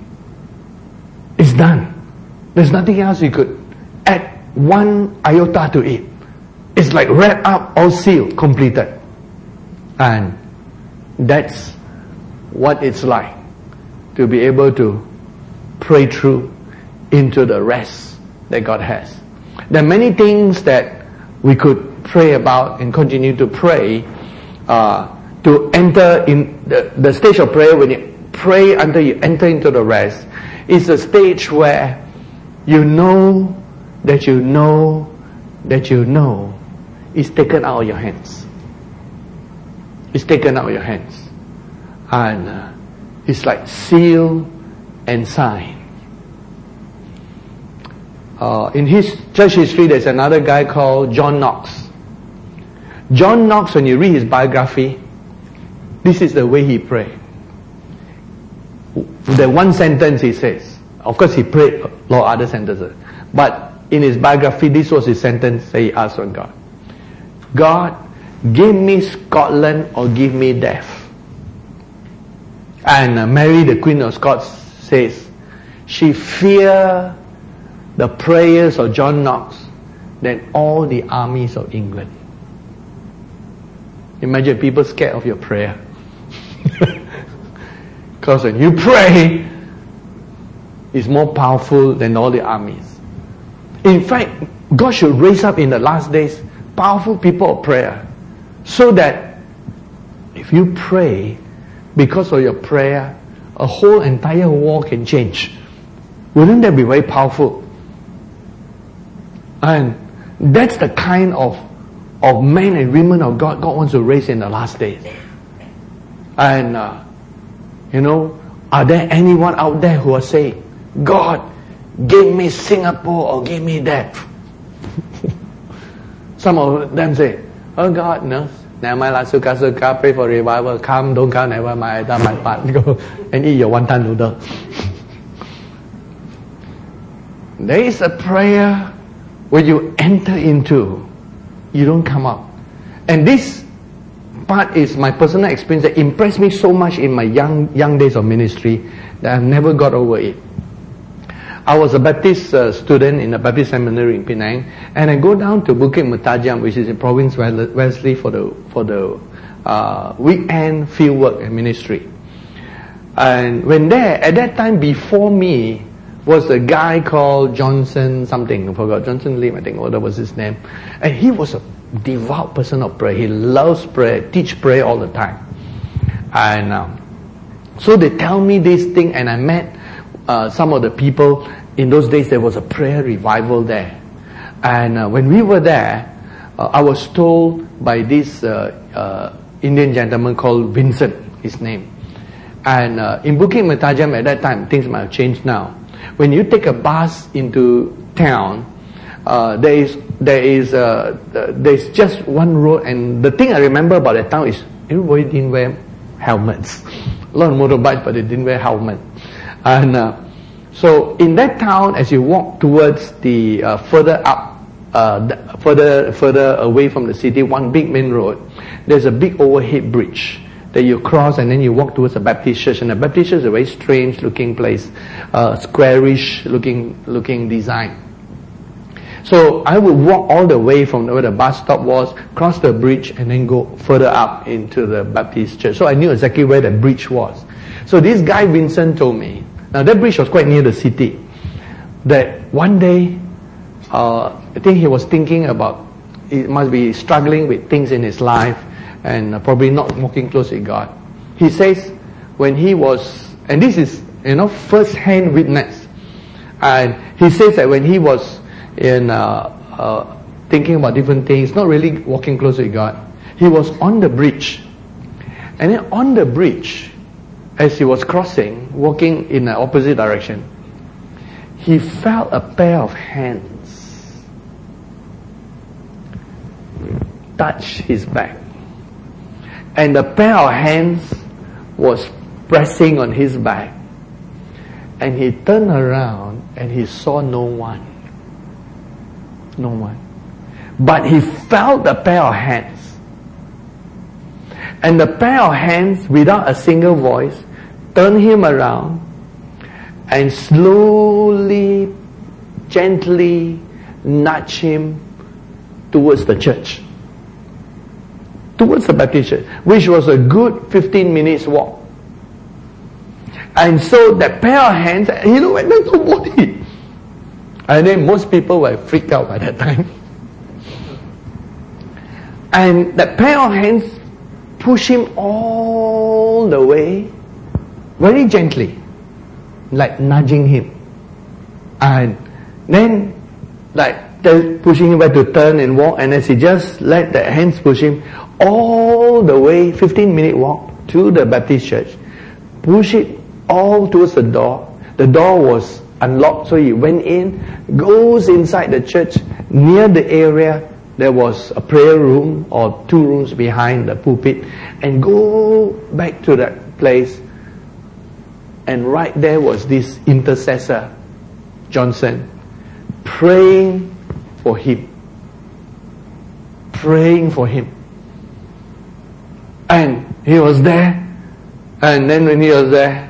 Speaker 1: It's done. There's nothing else you could add one iota to it. It's like wrapped up, all sealed, completed. And that's what it's like to be able to pray through into the rest that God has. There are many things that we could pray about and continue to pray to enter in the stage of prayer. When you pray until you enter into the rest, is a stage where you know that you know that you know it's taken out of your hands. It's taken out of your hands. And it's like seal and sign. In his church history, there's another guy called John Knox. John Knox, when you read his biography, this is the way he prayed. The one sentence he says, of course he prayed a lot of other sentences, but in his biography, this was his sentence that he asked on God. God, give me Scotland or give me death. And Mary, the Queen of Scots, says, she feared the prayers of John Knox than all the armies of England. Imagine people scared of your prayer. Because when you pray, it's more powerful than all the armies. In fact, God should raise up in the last days powerful people of prayer, so that if you pray, because of your prayer, a whole entire war can change. Wouldn't that be very powerful? And that's the kind of men and women of God wants to raise in the last days. And are there anyone out there who are saying, God, give me Singapore or give me death? Some of them say, oh God, no, never mind, suka, pray for revival, come, don't come, never mind, I done my part, go and eat your wonton noodle. There is a prayer where you enter into, you don't come out. And this part is my personal experience that impressed me so much in my young days of ministry that I've never got over it. I was a Baptist student in a Baptist seminary in Penang, and I go down to Bukit Mertajam, which is in Province Wesley, for the weekend field work and ministry. And when there, at that time before me, was a guy called Johnson something, I forgot, Johnson Lim, I think, what was his name. And he was a devout person of prayer. He loves prayer, teach prayer all the time. And so they tell me this thing, and I met some of the people. In those days there was a prayer revival there. And when we were there, I was told by this Indian gentleman called Vincent, his name. And in Bukit Mertajam at that time, things might have changed now. When you take a bus into town, there's just one road, and the thing I remember about that town is everybody didn't wear helmets. A lot of motorbikes, but they didn't wear helmets. And so in that town, as you walk towards the further up, further away from the city, one big main road, there's a big overhead bridge that you cross and then you walk towards a Baptist church. And the Baptist church is a very strange looking place, squarish looking design. So I would walk all the way from where the bus stop was, cross the bridge, and then go further up into the Baptist church. So I knew exactly where the bridge was. So this guy Vincent told me, now that bridge was quite near the city, that one day, I think he was thinking about, he must be struggling with things in his life, and probably not walking close with God. He says, when he was, and this is, first-hand witness, and he says that when he was in thinking about different things, not really walking close with God, he was on the bridge, and then on the bridge, as he was crossing, walking in the opposite direction, he felt a pair of hands touch his back. And the pair of hands was pressing on his back. And he turned around and he saw no one. No one. But he felt the pair of hands. And the pair of hands, without a single voice, turned him around and slowly, gently nudged him towards the church. Towards the Baptist church, which was a good 15 minutes walk. And so that pair of hands, he looked like there's nobody. And then most people were freaked out by that time. And that pair of hands pushed him all the way, very gently, like nudging him. And then, like pushing him back to turn and walk, and as he just let the hands push him all the way, 15-minute walk to the Baptist church, push it all towards the door. The door was unlocked, so he went in, goes inside the church. Near the area, there was a prayer room or 2 rooms behind the pulpit, and go back to that place. And right there was this intercessor, Johnson, praying for him. Praying for him. And he was there. And then when he was there,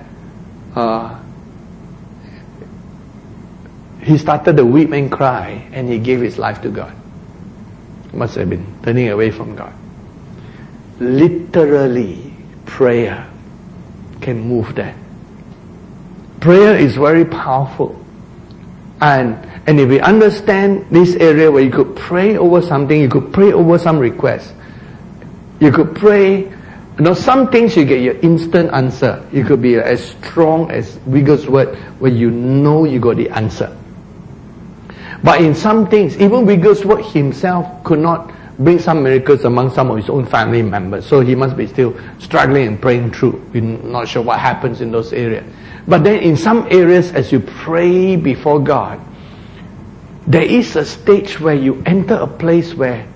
Speaker 1: he started to weep and cry, and he gave his life to God. He must have been turning away from God. Literally, prayer can move that. Prayer is very powerful. And if we understand this area where you could pray over something, you could pray over some request. You could pray, some things you get your instant answer. You could be as strong as Wigglesworth where you know you got the answer. But in some things, even Wigglesworth himself could not bring some miracles among some of his own family members. So he must be still struggling and praying through. We're not sure what happens in those areas. But then in some areas, as you pray before God, there is a stage where you enter a place where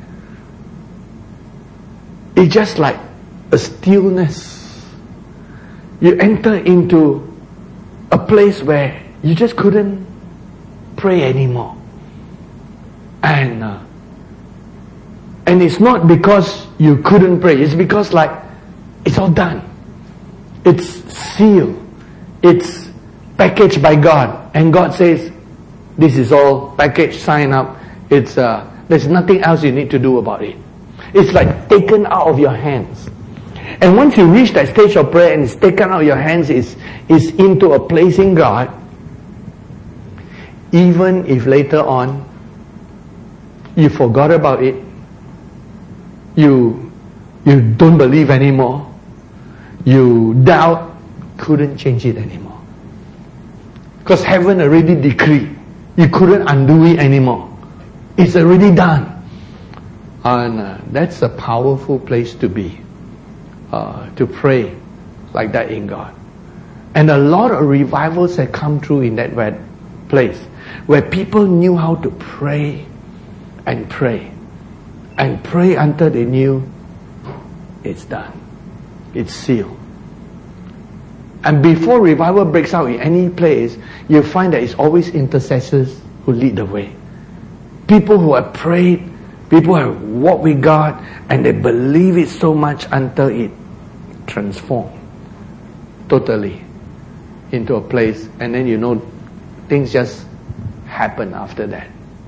Speaker 1: it's just like a stillness. You enter into a place where you just couldn't pray anymore. And it's not because you couldn't pray. It's because it's all done. It's sealed. It's packaged by God. And God says, this is all packaged, sign up. It's there's nothing else you need to do about it. It's like taken out of your hands. And once you reach that stage of prayer and it's taken out of your hands, is into a place in God, even if later on you forgot about it, you don't believe anymore, you doubt, couldn't change it anymore. Because heaven already decreed. You couldn't undo it anymore. It's already done. And that's a powerful place to be. To pray like that in God. And a lot of revivals have come through in that place. Where people knew how to pray. And pray. And pray until they knew it's done. It's sealed. And before revival breaks out in any place, you find that it's always intercessors who lead the way. People who have prayed, people who have walked with God, and they believe it so much until it transformed totally into a place, and then things just happen after that.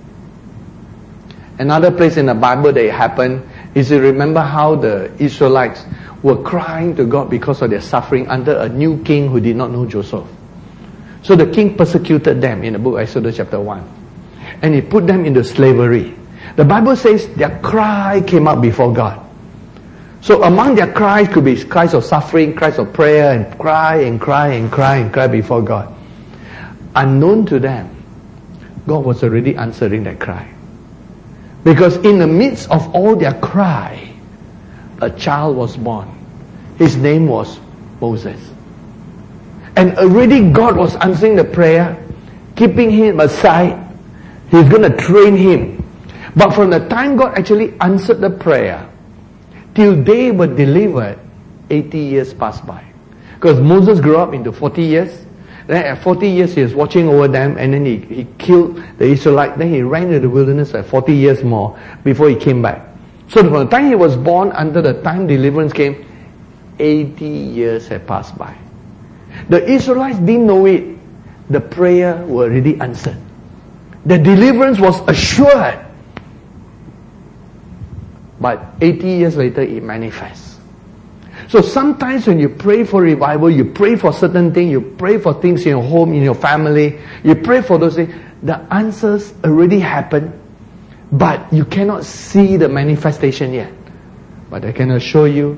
Speaker 1: Another place in the Bible that it happened is, you remember how the Israelites were crying to God because of their suffering under a new king who did not know Joseph. So the king persecuted them in the book of Exodus chapter 1. And he put them into slavery. The Bible says their cry came up before God. So among their cries could be cries of suffering, cries of prayer, and cry before God. Unknown to them, God was already answering that cry. Because in the midst of all their cry, a child was born. His name was Moses. And already God was answering the prayer, keeping him aside. He's going to train him. But from the time God actually answered the prayer, till they were delivered, 80 years passed by. Because Moses grew up into 40 years. Then at 40 years he was watching over them, and then he killed the Israelites. Then he ran into the wilderness for 40 years more before he came back. So from the time he was born until the time deliverance came, 80 years had passed by. The Israelites didn't know it. The prayer was already answered. The deliverance was assured. But 80 years later, it manifests. So sometimes when you pray for revival, you pray for certain things, you pray for things in your home, in your family, you pray for those things, the answers already happen, but you cannot see the manifestation yet. But I can assure you,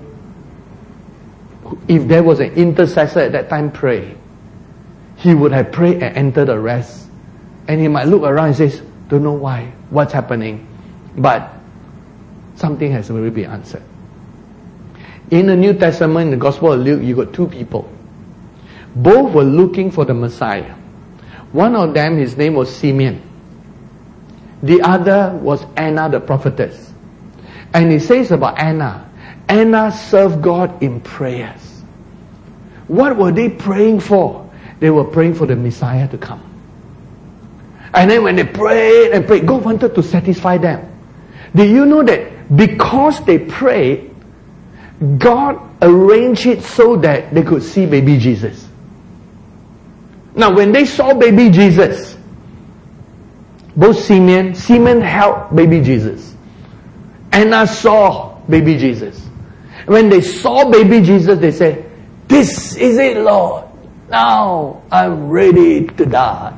Speaker 1: if there was an intercessor at that time pray, he would have prayed and entered the rest. And he might look around and says, don't know why, what's happening. But something has already been answered. In the New Testament, in the Gospel of Luke, you got two people. Both were looking for the Messiah. One of them, his name was Simeon. The other was Anna the prophetess. And he says about Anna, Anna served God in prayers. What were they praying for? They were praying for the Messiah to come. And then when they prayed and prayed, God wanted to satisfy them. Do you know that because they prayed, God arranged it so that they could see baby Jesus? Now when they saw baby Jesus, both Simeon held baby Jesus. Anna saw baby Jesus. When they saw baby Jesus, they said, this is it, Lord. Now I'm ready to die.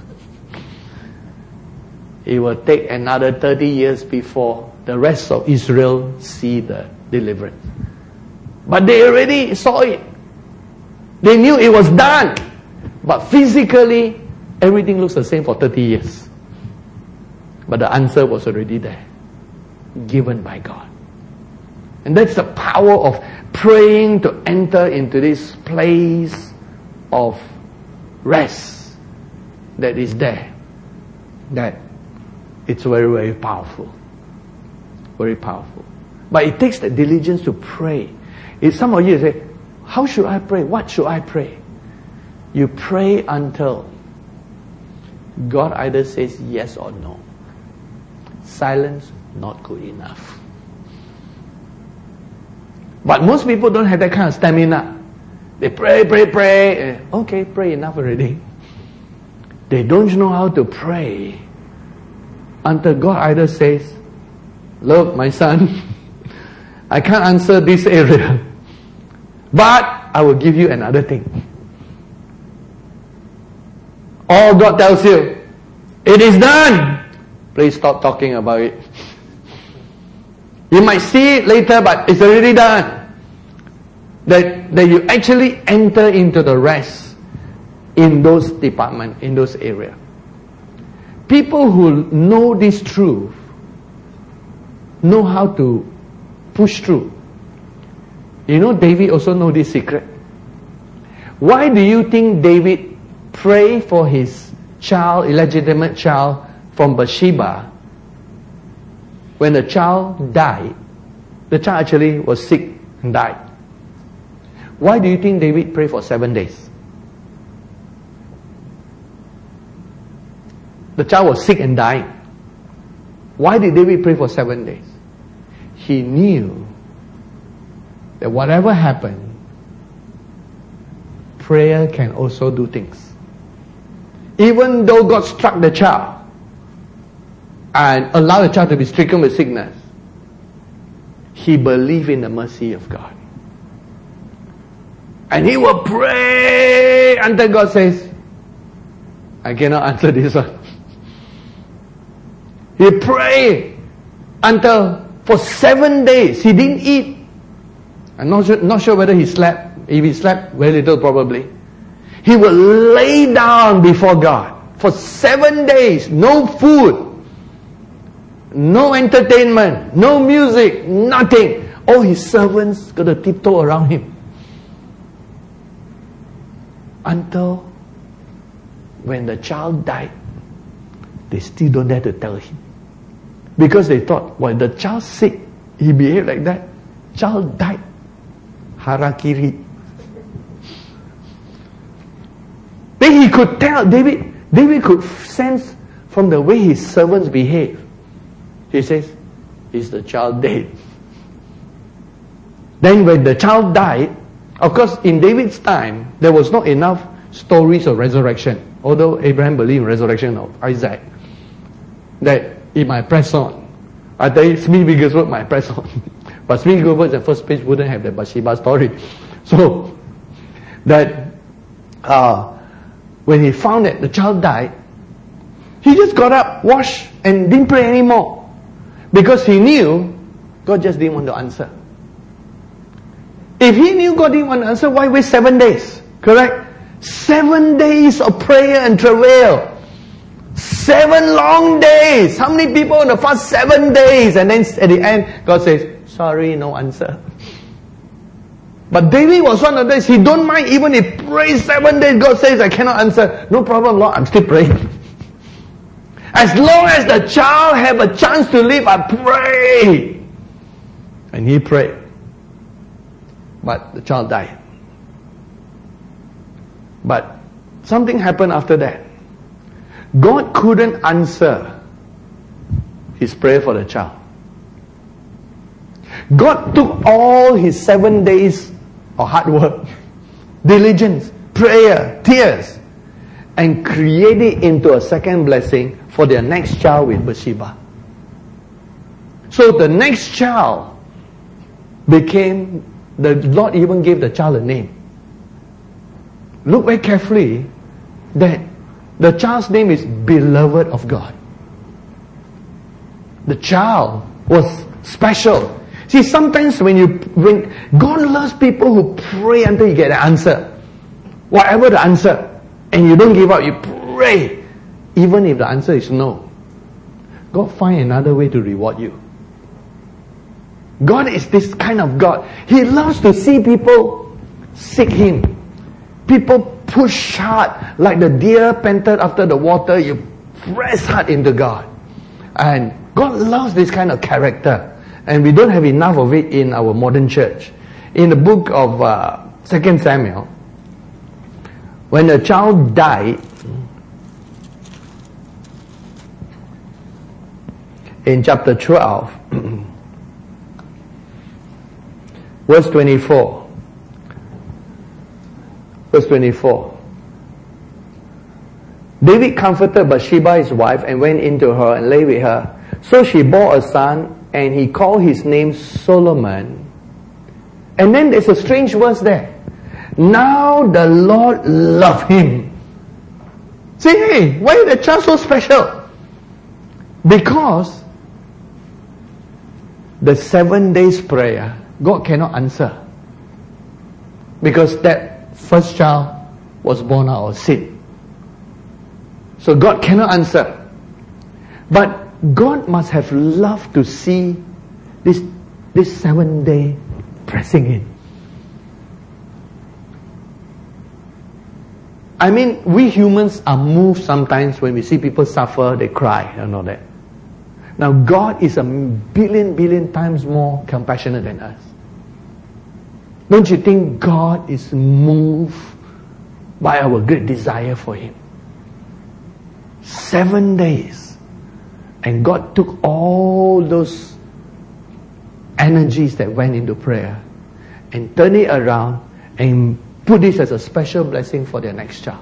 Speaker 1: It will take another 30 years before the rest of Israel see the deliverance. But they already saw it. They knew it was done. But physically, everything looks the same for 30 years. But the answer was already there. Given by God. And that's the power of praying to enter into this place of rest that is there. That it's very, very powerful. Very powerful. But it takes the diligence to pray. If some of you say, how should I pray? What should I pray? You pray until God either says yes or no. Silence, not good enough. But most people don't have that kind of stamina. They pray. Okay, pray enough already. They don't know how to pray until God either says, look, my son, I can't answer this area, but I will give you another thing. Or God tells you, it is done. Please stop talking about it. You might see it later, but it's already done. That you actually enter into the rest in those departments, in those areas. People who know this truth know how to push through. You know, David also knows this secret. Why do you think David prayed for his child, illegitimate child from Bathsheba? When the child died, the child actually was sick and died. Why do you think David prayed for 7 days? The child was sick and dying. Why did David pray for 7 days? He knew that whatever happened, prayer can also do things. Even though God struck the child and allowed the child to be stricken with sickness, he believed in the mercy of God. And he will pray until God says, I cannot answer this one. He prayed until for 7 days he didn't eat. I'm not sure whether he slept. If he slept, very little probably. He will lay down before God for 7 days. No food, no entertainment, no music, nothing. All his servants got to tiptoe around him. Until when the child died, they still don't dare to tell him. Because they thought, well, the child's sick, he behaved like that. Child died. Harakiri. Then he could tell, David could sense from the way his servants behave. He says, is the child dead? Then when the child died, of course in David's time, there was not enough stories of resurrection. Although Abraham believed in resurrection of Isaac. That he might press on. I tell you, Smith Wigglesworth might press on. But Smith Wigglesworth, the first page wouldn't have the Bathsheba story. So, that when he found that the child died, he just got up, washed, and didn't pray anymore. Because he knew God just didn't want to answer. If he knew God didn't want to answer, why wait 7 days? Correct? 7 days of prayer and travail. 7 long days. How many people in the fast 7 days? And then at the end, God says, sorry, no answer. But David was one of those. He don't mind even if he prays 7 days. God says, I cannot answer. No problem, Lord, I'm still praying. As long as the child have a chance to live, I pray. And he prayed. But the child died. But something happened after that. God couldn't answer his prayer for the child. God took all his 7 days of hard work, diligence, prayer, tears, and created into a second blessing for their next child with Bathsheba. So the next child became, the Lord even gave the child a name. Look very carefully that the child's name is Beloved of God. The child was special. See, sometimes when God loves people who pray until you get an answer. Whatever the answer, and you don't give up, you pray. Even if the answer is no. God find another way to reward you. God is this kind of God. He loves to see people seek Him. People push hard like the deer panted after the water. You press hard into God. And God loves this kind of character. And we don't have enough of it in our modern church. In the book of 2 Samuel, when the child died, in chapter 12, verse 24. Verse 24. David comforted Bathsheba his wife and went into her and lay with her. So she bore a son and he called his name Solomon. And then there's a strange verse there. Now the Lord loved him. See, hey, why is the child so special? Because the 7 days prayer, God cannot answer. Because that first child was born out of sin. So God cannot answer. But God must have loved to see this 7 day pressing in. I mean, we humans are moved sometimes when we see people suffer, they cry and all that. Now God is a billion times more compassionate than us. Don't you think God is moved by our great desire for Him? 7 days. And God took all those energies that went into prayer and turned it around and put this as a special blessing for their next child.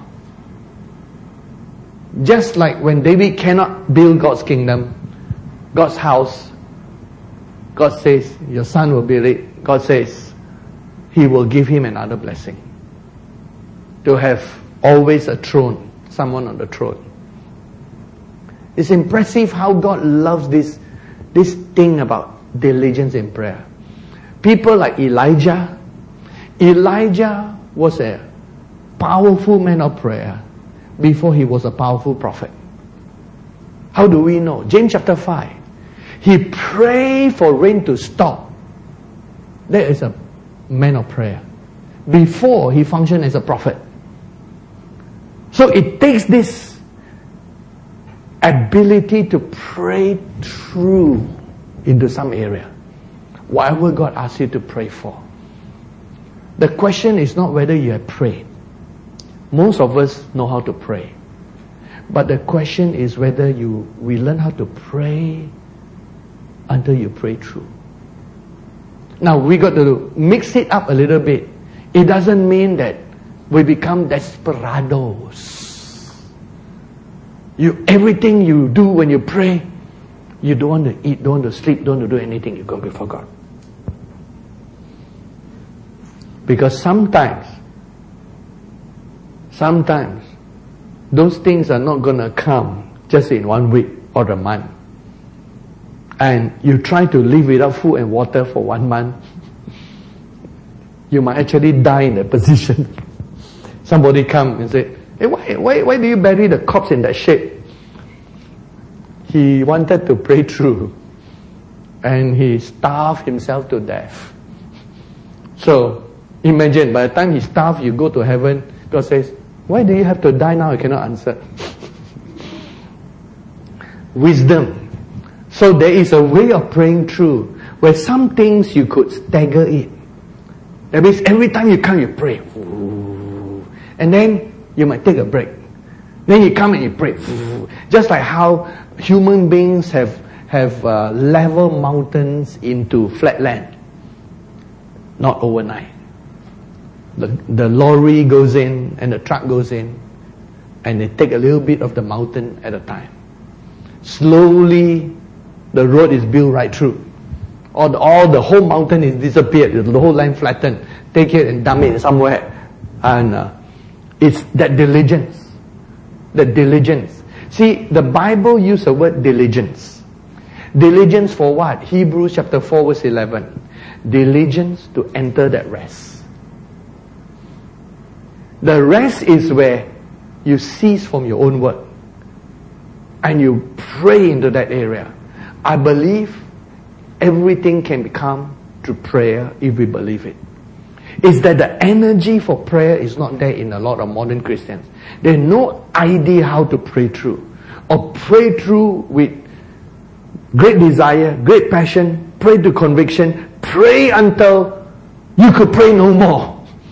Speaker 1: Just like when David cannot build God's kingdom, God's house, God says, your son will build it. God says, He will give him another blessing. To have always a throne, someone on the throne. It's impressive how God loves this thing about diligence in prayer. People like Elijah. Elijah was a powerful man of prayer before he was a powerful prophet. How do we know? James chapter 5. He prayed for rain to stop. That is a man of prayer. Before he functioned as a prophet. So it takes this ability to pray through into some area. Whatever God asks you to pray for. The question is not whether you have prayed. Most of us know how to pray. But the question is whether we learn how to pray until you pray through. Now we got to mix it up a little bit. It doesn't mean that we become desperados. Everything you do when you pray, you don't want to eat, don't want to sleep, don't want to do anything, you go before God. Because sometimes, those things are not going to come just in 1 week or a month. And you try to live without food and water for 1 month, you might actually die in that position. Somebody come and say, hey, why do you bury the corpse in that shape? He wanted to pray through. And he starved himself to death. So, imagine, by the time he starved, you go to heaven, God says, why do you have to die now? I cannot answer. Wisdom. So there is a way of praying through, where some things you could stagger it. That means every time you come, you pray. And then you might take a break. Then you come and you pray. Just like how human beings have leveled mountains into flat land. Not overnight. The lorry goes in and the truck goes in, and they take a little bit of the mountain at a time. Slowly, the road is built right through. Or the whole mountain is disappeared. The whole land flattened. Take it and dump it somewhere. And it's that diligence. That diligence. See, the Bible uses the word diligence. Diligence for what? Hebrews chapter 4 verse 11. Diligence to enter that rest. The rest is where you cease from your own work. And you pray into that area. I believe everything can come through prayer if we believe it. It's that the energy for prayer is not there in a lot of modern Christians. They have no idea how to pray through. Or pray through with great desire, great passion, pray to conviction, pray until you could pray no more.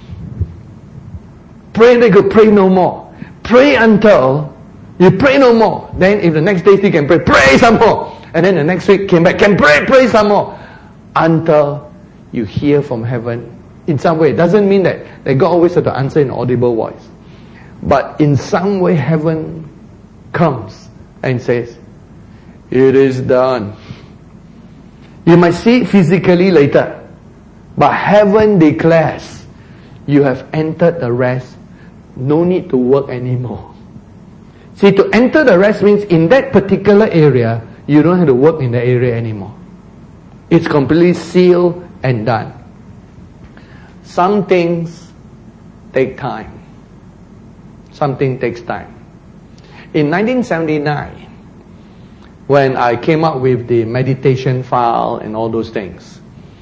Speaker 1: Pray that you could pray no more. Pray until you pray no more. Then if the next day you can pray some more. And then the next week came back, can pray some more. Until you hear from heaven. In some way, it doesn't mean that God always has to answer in an audible voice. But in some way, heaven comes and says, it is done. You might see it physically later. But heaven declares, you have entered the rest. No need to work anymore. See, to enter the rest means in that particular area, you don't have to work in that area anymore. It's completely sealed and done. Some things take time. Something takes time. In 1979, when I came up with the meditation file and all those things,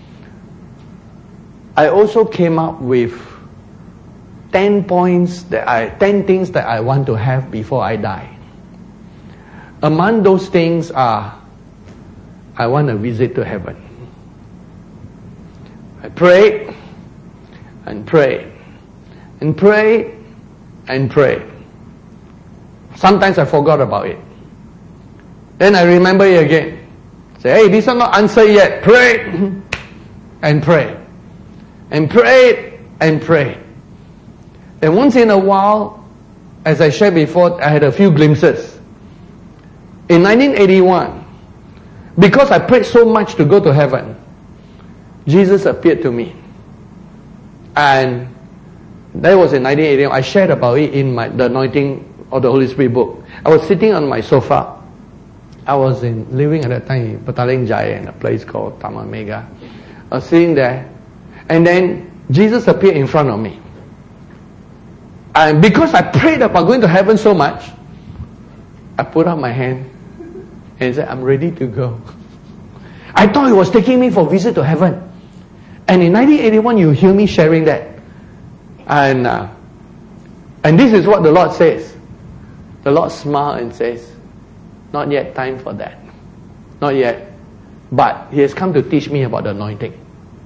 Speaker 1: I also came up with 10 things that I want to have before I die. Among those things are, I want a visit to heaven. I prayed and prayed and prayed and prayed. Sometimes I forgot about it. Then I remember it again. Say, hey, this is not answered yet. Pray and pray. And prayed and prayed. And once in a while, as I shared before, I had a few glimpses. In 1981, because I prayed so much to go to heaven, Jesus appeared to me. And that was in 1981. I shared about it in the Anointing of the Holy Spirit book. I was sitting on my sofa. I was living at that time in Petaling Jaya in a place called Taman Mega. I was sitting there. And then Jesus appeared in front of me. And because I prayed about going to heaven so much, I put up my hand and said, I'm ready to go. I thought he was taking me for a visit to heaven. And in 1981, you hear me sharing that. And this is what the Lord says. The Lord smiled and says, not yet time for that. Not yet. But He has come to teach me about the anointing.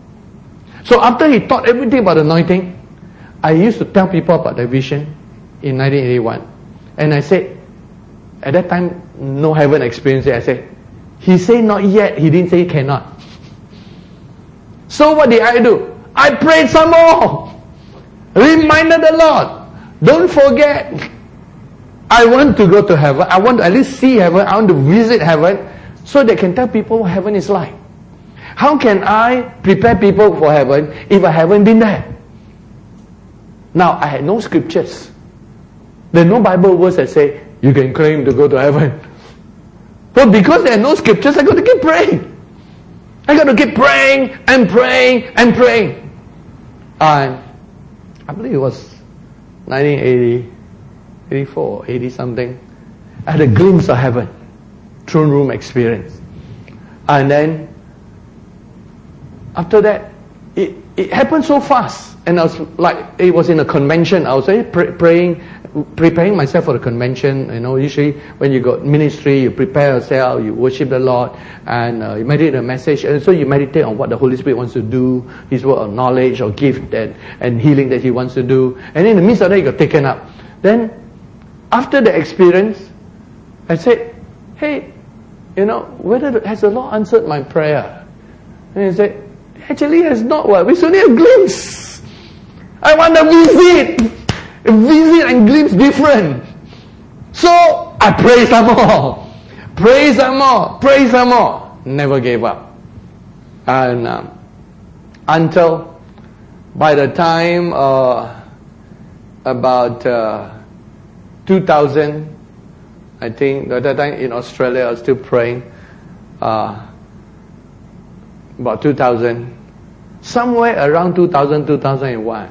Speaker 1: So after He taught everything about the anointing, I used to tell people about the vision in 1981. And I said, at that time, no heaven experience. I said, He said not yet. He didn't say He cannot. So what did I do? I prayed some more. Reminded the Lord, don't forget, I want to go to heaven. I want to at least see heaven. I want to visit heaven so they can tell people what heaven is like. How can I prepare people for heaven if I haven't been there? Now, I had no scriptures. There are no Bible verse that say, you can claim to go to heaven. But because there are no scriptures, I got to keep praying. I got to keep praying and praying and praying. And I believe it was 1980, 84, 80 something. I had a glimpse of heaven. Throne room experience. And then, after that, it happened so fast. And I was like, it was in a convention. I was praying, preparing myself for the convention. You know, usually when you got ministry, you prepare yourself, you worship the Lord, and you meditate on a message. And so you meditate on what the Holy Spirit wants to do, His word of knowledge or gift and healing that He wants to do. And in the midst of that, you got taken up. Then, after the experience, I said, hey, you know, has the Lord answered my prayer? And He said, actually, He has not. What? It's only a glimpse. I want to visit. Visit and glimpse different. So, I pray some more. Pray some more. Pray some more. Never gave up. And until by the time about 2000, I think, at that time in Australia, I was still praying. About 2000. Somewhere around 2000, 2001.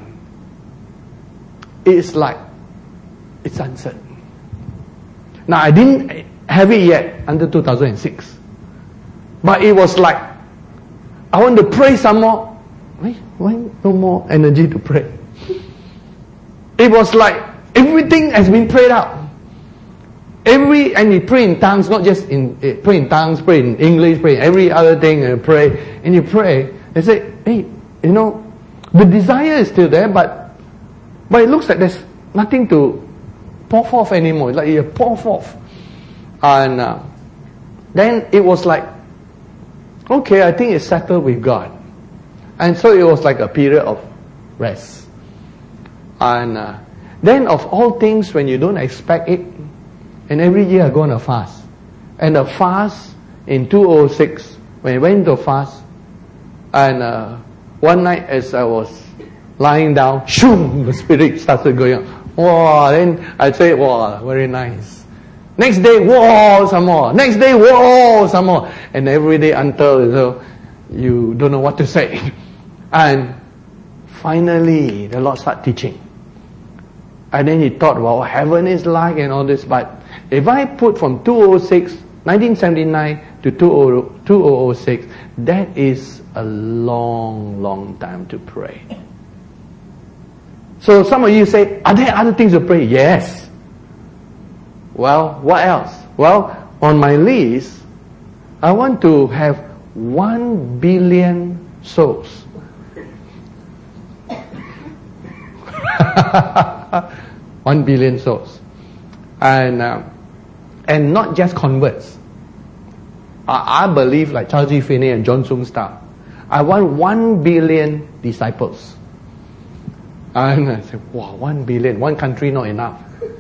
Speaker 1: It's like, it's answered. Now, I didn't have it yet until 2006. But it was like, I want to pray some more. Why no more energy to pray? It was like, everything has been prayed out. And you pray in tongues, not just pray in tongues, pray in English, pray in every other thing, and pray. And you pray, they say, hey, you know, the desire is still there, but it looks like there's nothing to pour forth anymore. It's like you pour forth. And then it was like, okay, I think it's settled with God. And so it was like a period of rest. And then of all things, when you don't expect it, and every year I go on a fast. And the fast in 2006, when I went to a fast, and one night as I was lying down, shoom, the Spirit started going on. Wow, then I say, wow, very nice. Next day, whoa, some more. Next day, whoa, some more. And every day until you don't know what to say. And finally, the Lord started teaching. And then He taught about what heaven is like and all this. But if I put from 1979 to 2006, that is a long, long time to pray. So some of you say, are there other things to pray? Yes. Well, what else? Well, on my list, I want to have 1 billion souls. 1 billion souls. And not just converts. I believe like Charles G. Finney and John Sung Star. I want 1 billion disciples. And I said, wow, 1 billion, one country not enough.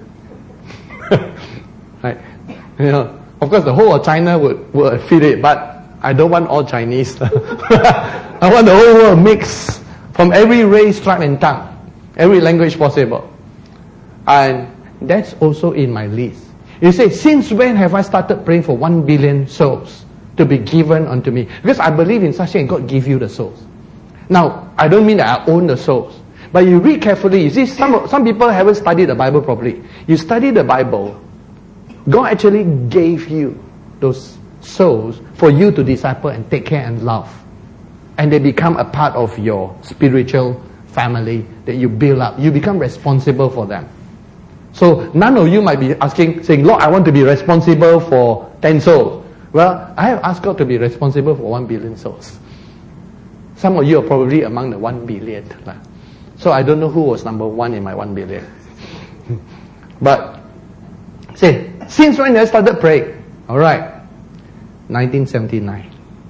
Speaker 1: Right? You know, of course the whole of China would feed it, but I don't want all Chinese. I want the whole world mixed from every race, tribe and tongue, every language possible. And that's also in my list. You say, since when have I started praying for 1 billion souls to be given unto me? Because I believe in such thing, God give you the souls. Now, I don't mean that I own the souls. But you read carefully, you see, some people haven't studied the Bible properly. You study the Bible, God actually gave you those souls for you to disciple and take care and love. And they become a part of your spiritual family that you build up. You become responsible for them. So none of you might be asking, saying, Lord, I want to be responsible for 10 souls. Well, I have asked God to be responsible for 1 billion souls. Some of you are probably among the 1 billion. So I don't know who was number 1 in my 1 billion. But, say, since when I started praying? Alright, 1979.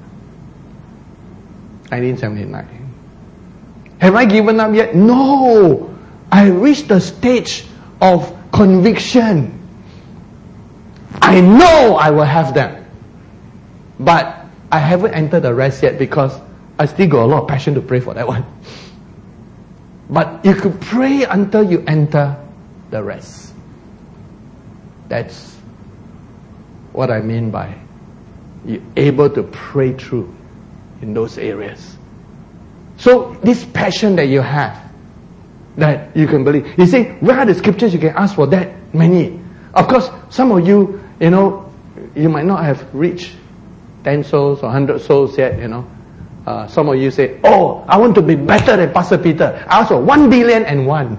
Speaker 1: 1979. Have I given up yet? No! I reached the stage of conviction. I know I will have them. But I haven't entered the rest yet because I still got a lot of passion to pray for that one. But you could pray until you enter the rest. That's what I mean by you're able to pray through in those areas. So this passion that you have, that you can believe. You say, where are the scriptures you can ask for that many? Of course, some of you, you might not have reached 10 souls or 100 souls yet, Some of you say, oh, I want to be better than Pastor Peter. I ask for 1 billion and 1.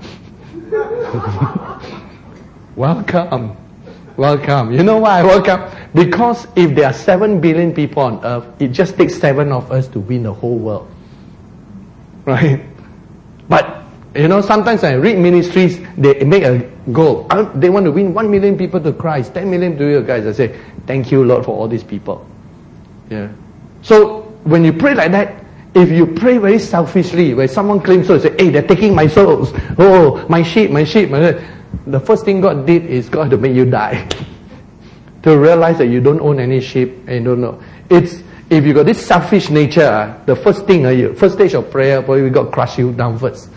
Speaker 1: Welcome. Welcome. You know why I welcome? Because if there are 7 billion people on earth, it just takes 7 of us to win the whole world. Right? But, sometimes I read ministries, they make a goal. They want to win 1 million people to Christ, 10 million to you guys. I say, thank you, Lord, for all these people. Yeah. So, when you pray like that, if you pray very selfishly, where someone claims souls, say, hey, they're taking my souls. Oh, my sheep. The first thing God did is God to make you die. To realize that you don't own any sheep and you don't know. If you got this selfish nature, the first stage of prayer, probably God crush you down first.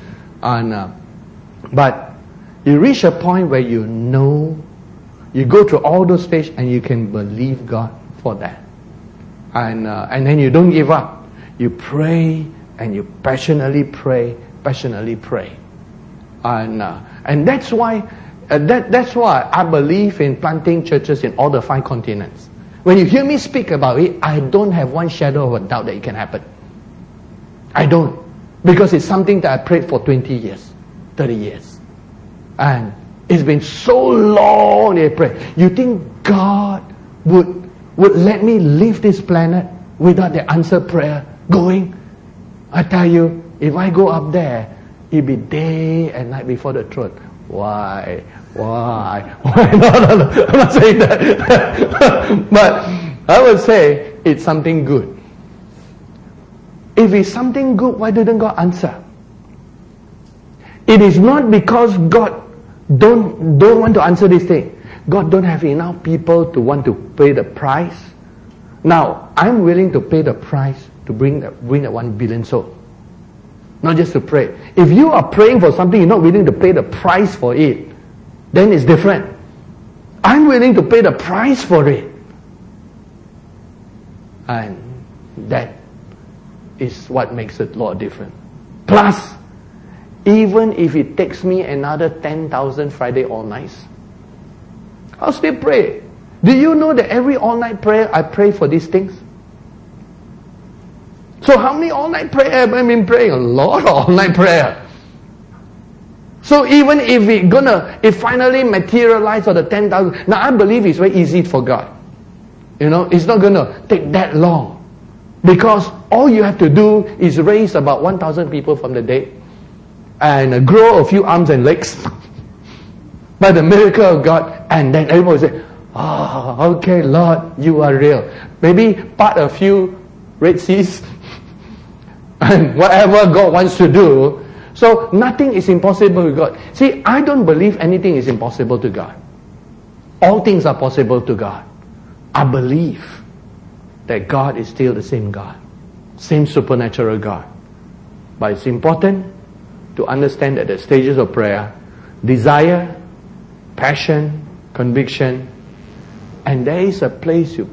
Speaker 1: But you reach a point where you go through all those stages and you can believe God for that. And then you don't give up. You pray and you passionately pray. And that's why I believe in planting churches in all the 5 continents. When you hear me speak about it, I don't have one shadow of a doubt that it can happen. I don't. Because it's something that I prayed for 20 years, 30 years. And it's been so long that I pray. You think God would let me leave this planet without the answered prayer going? I tell you, if I go up there, it'll be day and night before the throne. Why? No, I'm not saying that. But I would say it's something good. If it's something good, why didn't God answer? It is not because God don't want to answer this thing. God don't have enough people to want to pay the price. Now, I'm willing to pay the price to bring that 1 billion soul. Not just to pray. If you are praying for something, you're not willing to pay the price for it, then it's different. I'm willing to pay the price for it. And that is what makes it a lot different. Plus, even if it takes me another 10,000 Friday all nights, I'll still pray. Do you know that every all-night prayer I pray for these things? So how many all-night prayer have I been praying? A lot of all-night prayer. So even if it finally materializes or the 10,000, now I believe it's very easy for God. It's not gonna take that long. Because all you have to do is raise about 1,000 people from the dead and grow a few arms and legs by the miracle of God, and then everybody will say, okay, Lord, you are real. Maybe part a few Red Seas and whatever God wants to do. So nothing is impossible with God. See, I don't believe anything is impossible to God. All things are possible to God. I believe that God is still the same God. Same supernatural God. But it's important to understand that the stages of prayer, desire, passion, conviction, and there is a place you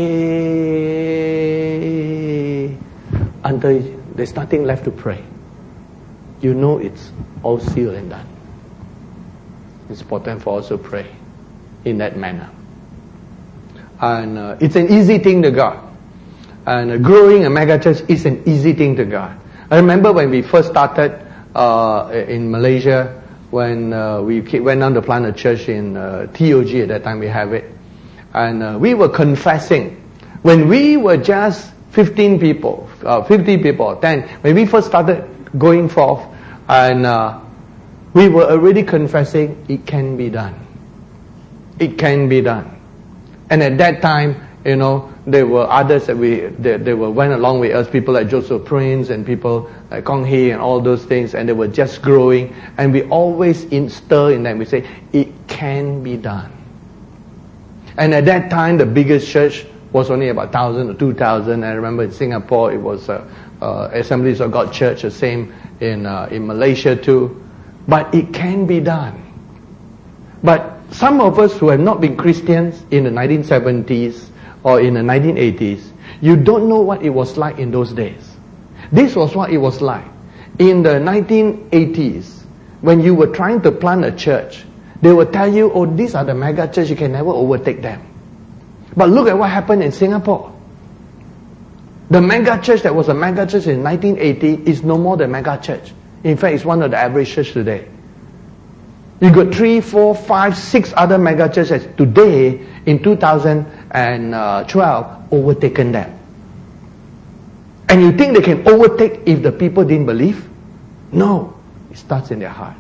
Speaker 1: pray until there's nothing left to pray. You know it's all sealed and done. It's important for us to pray in that manner. And it's an easy thing to God. And growing a mega church is an easy thing to God. I remember when we first started in Malaysia, when we went on to plant a church in TOG, at that time we have it. And we were confessing. When we were just 15 people, 50 people, 10, when we first started going forth, and we were already confessing, it can be done. It can be done. And at that time, you know, there were others that went along with us, people like Joseph Prince and people like Kong Hee and all those things, and they were just growing. And we always stir in them. We say, it can be done. And at that time, the biggest church was only about 1,000 or 2,000. I remember in Singapore, it was Assemblies of God Church, the same in Malaysia too. But it can be done. But some of us who have not been Christians in the 1970s or in the 1980s, you don't know what it was like in those days. This was what it was like. In the 1980s, when you were trying to plant a church, they would tell you, oh, these are the mega church, you can never overtake them. But look at what happened in Singapore. The mega church that was a mega church in 1980 is no more the mega church. In fact, it's one of the average church today. You got 3, 4, 5, 6 other mega churches today in 2012 overtaken them. And you think they can overtake if the people didn't believe? No. It starts in their heart.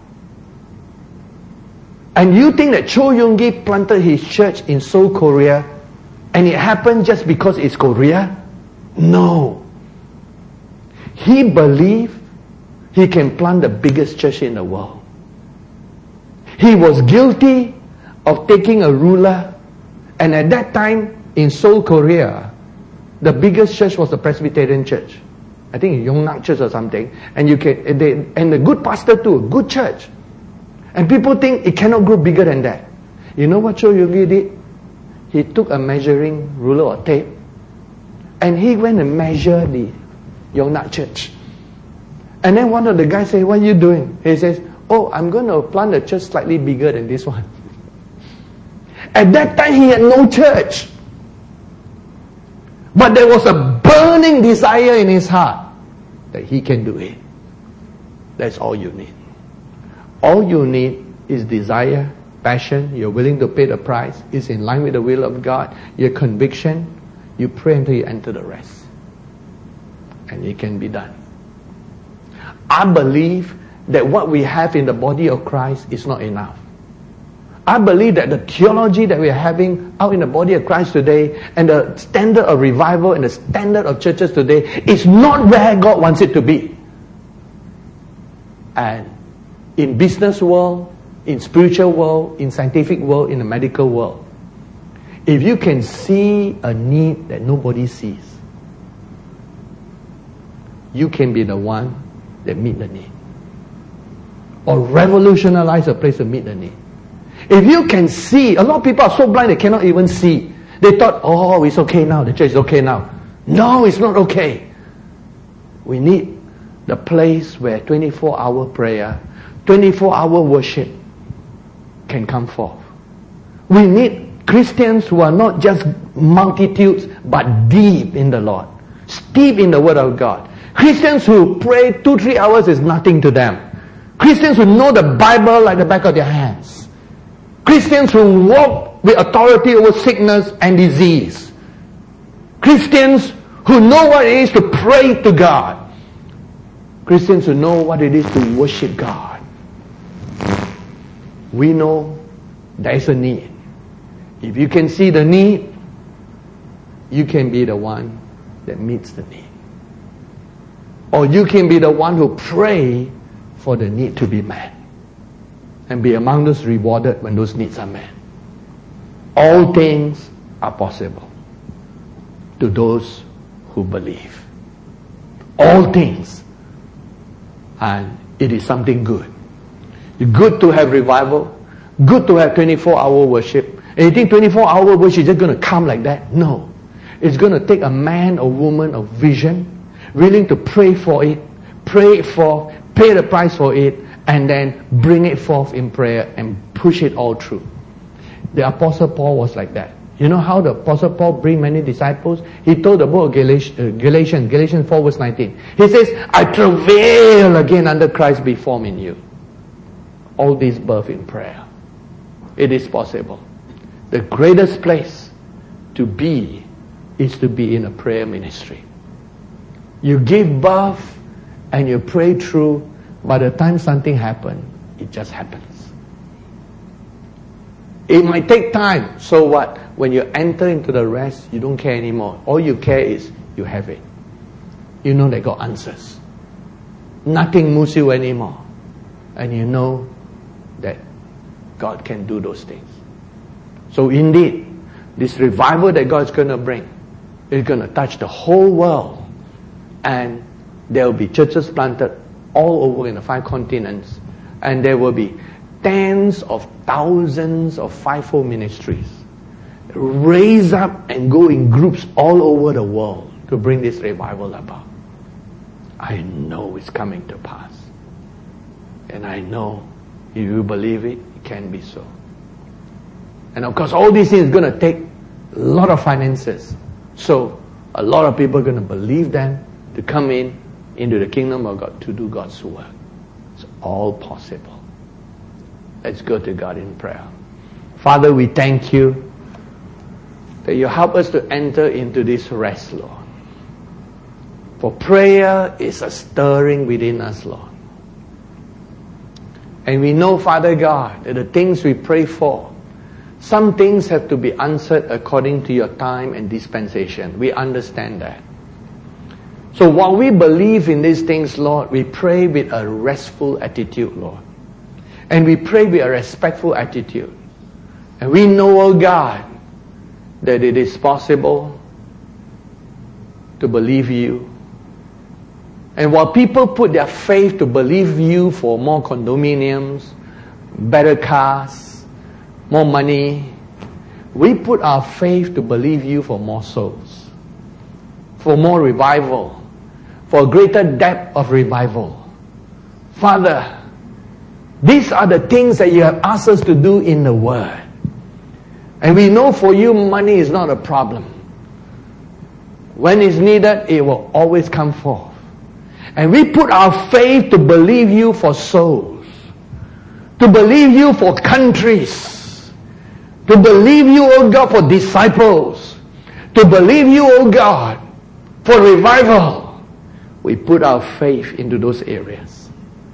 Speaker 1: And you think that Cho Yun-gi planted his church in Seoul, Korea, and it happened just because it's Korea? No. He believed he can plant the biggest church in the world. He was guilty of taking a ruler, and at that time in Seoul, Korea, the biggest church was the Presbyterian church. I think Yongnak Church or something. And and the good pastor too, good church. And people think it cannot grow bigger than that. You know what Cho Yun-gi did? He took a measuring ruler or tape, and he went and measured the Yongnak Church. And then one of the guys said, what are you doing? He says, oh, I'm going to plant a church slightly bigger than this one. At that time, he had no church. But there was a burning desire in his heart that he can do it. That's all you need. All you need is desire, passion. You're willing to pay the price. It's in line with the will of God. Your conviction. You pray until you enter the rest. And it can be done. I believe that what we have in the body of Christ is not enough. I believe that the theology that we are having out in the body of Christ today, and the standard of revival and the standard of churches today, is not where God wants it to be. And in business world, in spiritual world, in scientific world, in the medical world, if you can see a need that nobody sees, you can be the one that meet the need. Or revolutionize a place to meet the need. If you can see, a lot of people are so blind they cannot even see. They thought, oh, it's okay now, the church is okay now. No, it's not okay. We need the place where 24-hour prayer, 24-hour worship can come forth. We need Christians who are not just multitudes, but deep in the Lord. Deep in the Word of God. Christians who pray 2-3 hours is nothing to them. Christians who know the Bible like the back of their hands. Christians who walk with authority over sickness and disease. Christians who know what it is to pray to God. Christians who know what it is to worship God. We know there is a need. If you can see the need, you can be the one that meets the need. Or you can be the one who pray for the need to be met. And be among those rewarded when those needs are met. All things are possible to those who believe. All things. And it is something good. It's good to have revival. Good to have 24-hour worship. And you think 24-hour worship is just going to come like that? No. It's going to take a man or woman of vision, willing to pray for it, pay the price for it, and then bring it forth in prayer and push it all through. The Apostle Paul was like that. You know how the Apostle Paul bring many disciples? He told the book of Galatians 4 verse 19. He says, I travail again under Christ be formed in you. All this birth in prayer. It is possible. The greatest place to be is to be in a prayer ministry. You give birth and you pray through. By the time something happens, it just happens. It might take time. So what? When you enter into the rest, you don't care anymore. All you care is you have it. You know that God answers. Nothing moves you anymore. And you know that God can do those things. So indeed, this revival that God's going to bring is going to touch the whole world. And there will be churches planted all over in the 5 continents. And there will be tens of thousands of fivefold ministries raise up and go in groups all over the world to bring this revival about. I know it's coming to pass. And I know if you believe it, it can be so. And of course, all these things is going to take a lot of finances. So, a lot of people are going to believe them to come into the kingdom of God to do God's work. It's all possible. Let's go to God in prayer. Father, we thank you that you help us to enter into this rest, Lord. For prayer is a stirring within us, Lord. And we know, Father God, that the things we pray for, some things have to be answered according to your time and dispensation. We understand that. So while we believe in these things, Lord, we pray with a restful attitude, Lord. And we pray with a respectful attitude. And we know, oh God, that it is possible to believe you. And while people put their faith to believe you for more condominiums, better cars, more money, we put our faith to believe you for more souls, for more revival, for a greater depth of revival. Father, these are the things that you have asked us to do in the Word. And we know for you money is not a problem. When it's needed, it will always come forth. And we put our faith to believe you for souls, to believe you for countries, to believe you, oh God, for disciples, to believe you, oh God, for revival. We put our faith into those areas.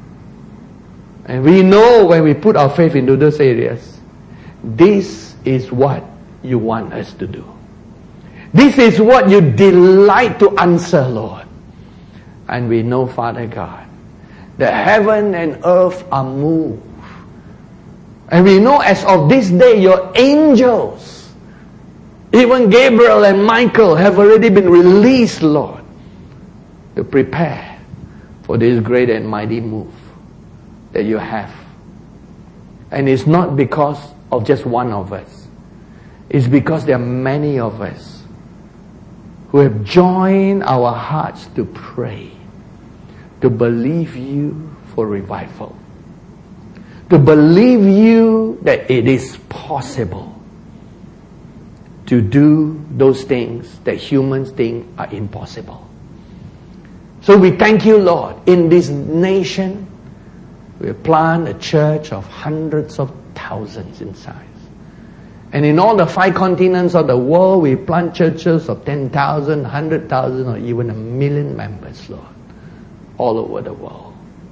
Speaker 1: And we know when we put our faith into those areas, this is what you want us to do. This is what you delight to answer, Lord. And we know, Father God, that heaven and earth are moved. And we know as of this day, your angels, even Gabriel and Michael, have already been released, Lord, to prepare for this great and mighty move that you have. And it's not because of just one of us. It's because there are many of us who have joined our hearts to pray, to believe you for revival, to believe you that it is possible to do those things that humans think are impossible. So we thank you, Lord. In this nation, we plant a church of hundreds of thousands in size. And in all the 5 continents of the world, we plant churches of 10,000, 100,000, or even 1 million members, Lord, all over the world.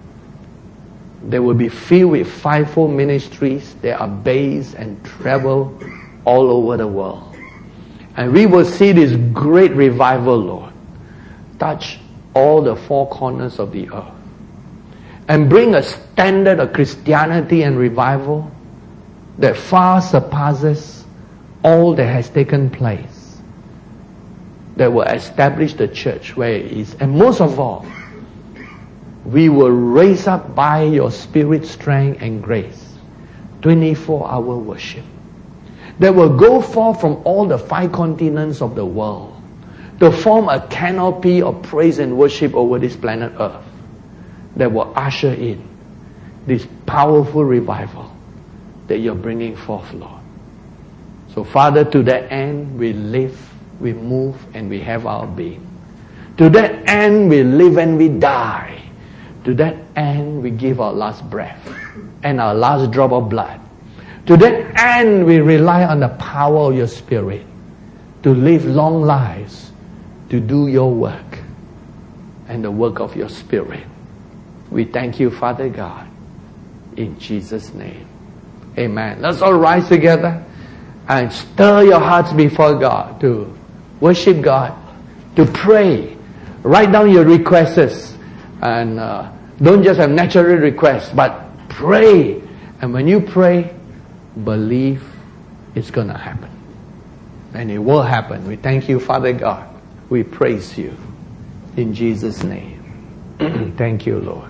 Speaker 1: They will be filled with fivefold ministries. They are based and travel all over the world. And we will see this great revival, Lord, touch all the 4 corners of the earth. and bring a standard of Christianity and revival that far surpasses all that has taken place, that will establish the church where it is. And most of all, we will raise up by your Spirit, strength and grace 24-hour worship that will go forth from all the 5 continents of the world to form a canopy of praise and worship over this planet Earth that will usher in this powerful revival that you're bringing forth, Lord. So Father, to that end we live, we move, and we have our being. To that end we live and we die. To that end we give our last breath and our last drop of blood. To that end we rely on the power of your Spirit to live long lives, to do your work and the work of your Spirit. We thank you, Father God, in Jesus' name. Amen. Let's all rise together and stir your hearts before God to worship God, to pray. Write down your requests and don't just have natural requests, but pray. And when you pray, believe it's going to happen. And it will happen. We thank you, Father God. We praise you in Jesus' name. Thank you, Lord.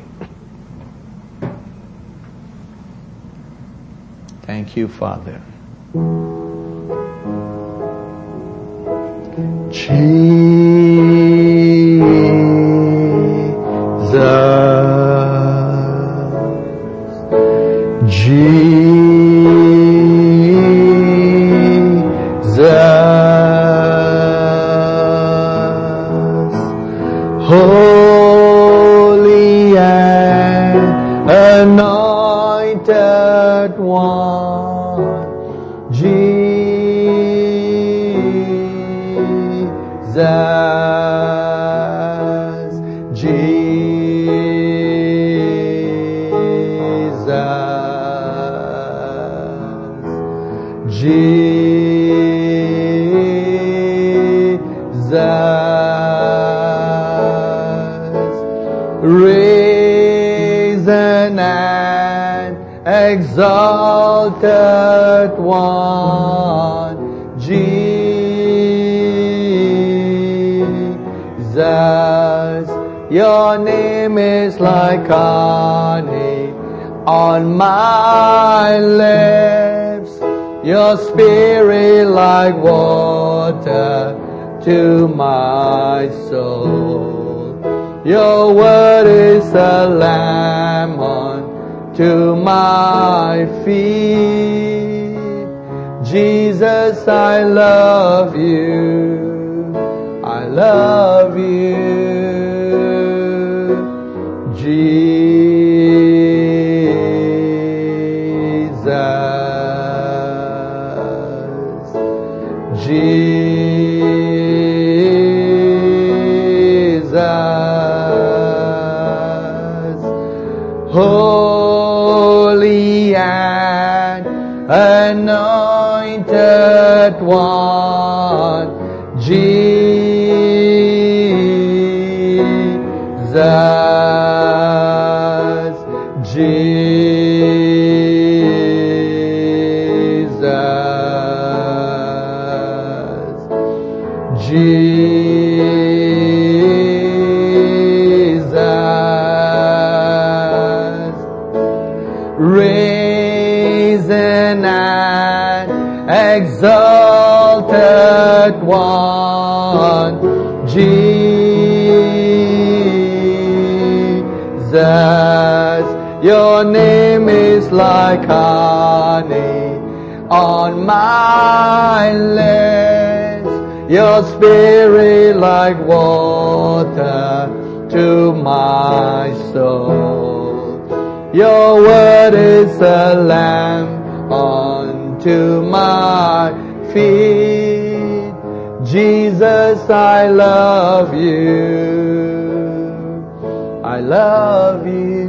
Speaker 1: Thank you, Father.
Speaker 2: Holy and anointed one, Jesus, Jesus, Jesus, risen and exalted one, Jesus, your name is like honey on my lips, your spirit like water to my soul. Your word is a lamp unto my feet. Jesus, I love you. I love you. Jesus. Jesus, holy and anointed one, Jesus, Jesus, Jesus, risen and exalted one, Jesus, your name is like honey on my lips, your spirit like water to my soul. Your word is a lamp unto my feet. Jesus, I love you. I love you.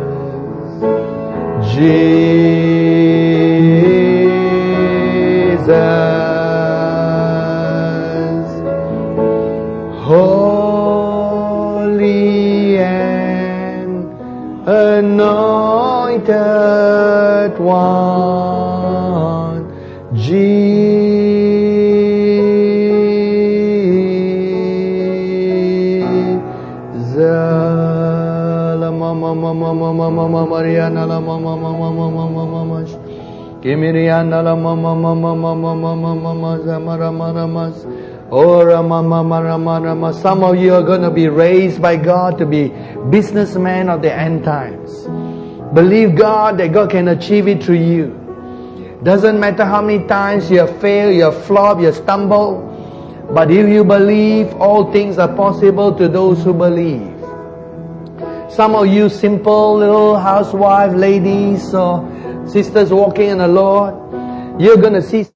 Speaker 2: Jesus, Anointed One, Jesus. La mama mama mama mama Mariana la mama mama mama mama Kimiriana la mama mama mama mama mama Zamara maramas. Some of you are going to be raised by God to be businessmen of the end times. Believe God that God can achieve it through you. Doesn't matter how many times you have failed, you have flopped, you have stumbled. But if you believe, all things are possible to those who believe. Some of you simple little housewife ladies or sisters walking in the Lord, you're going to see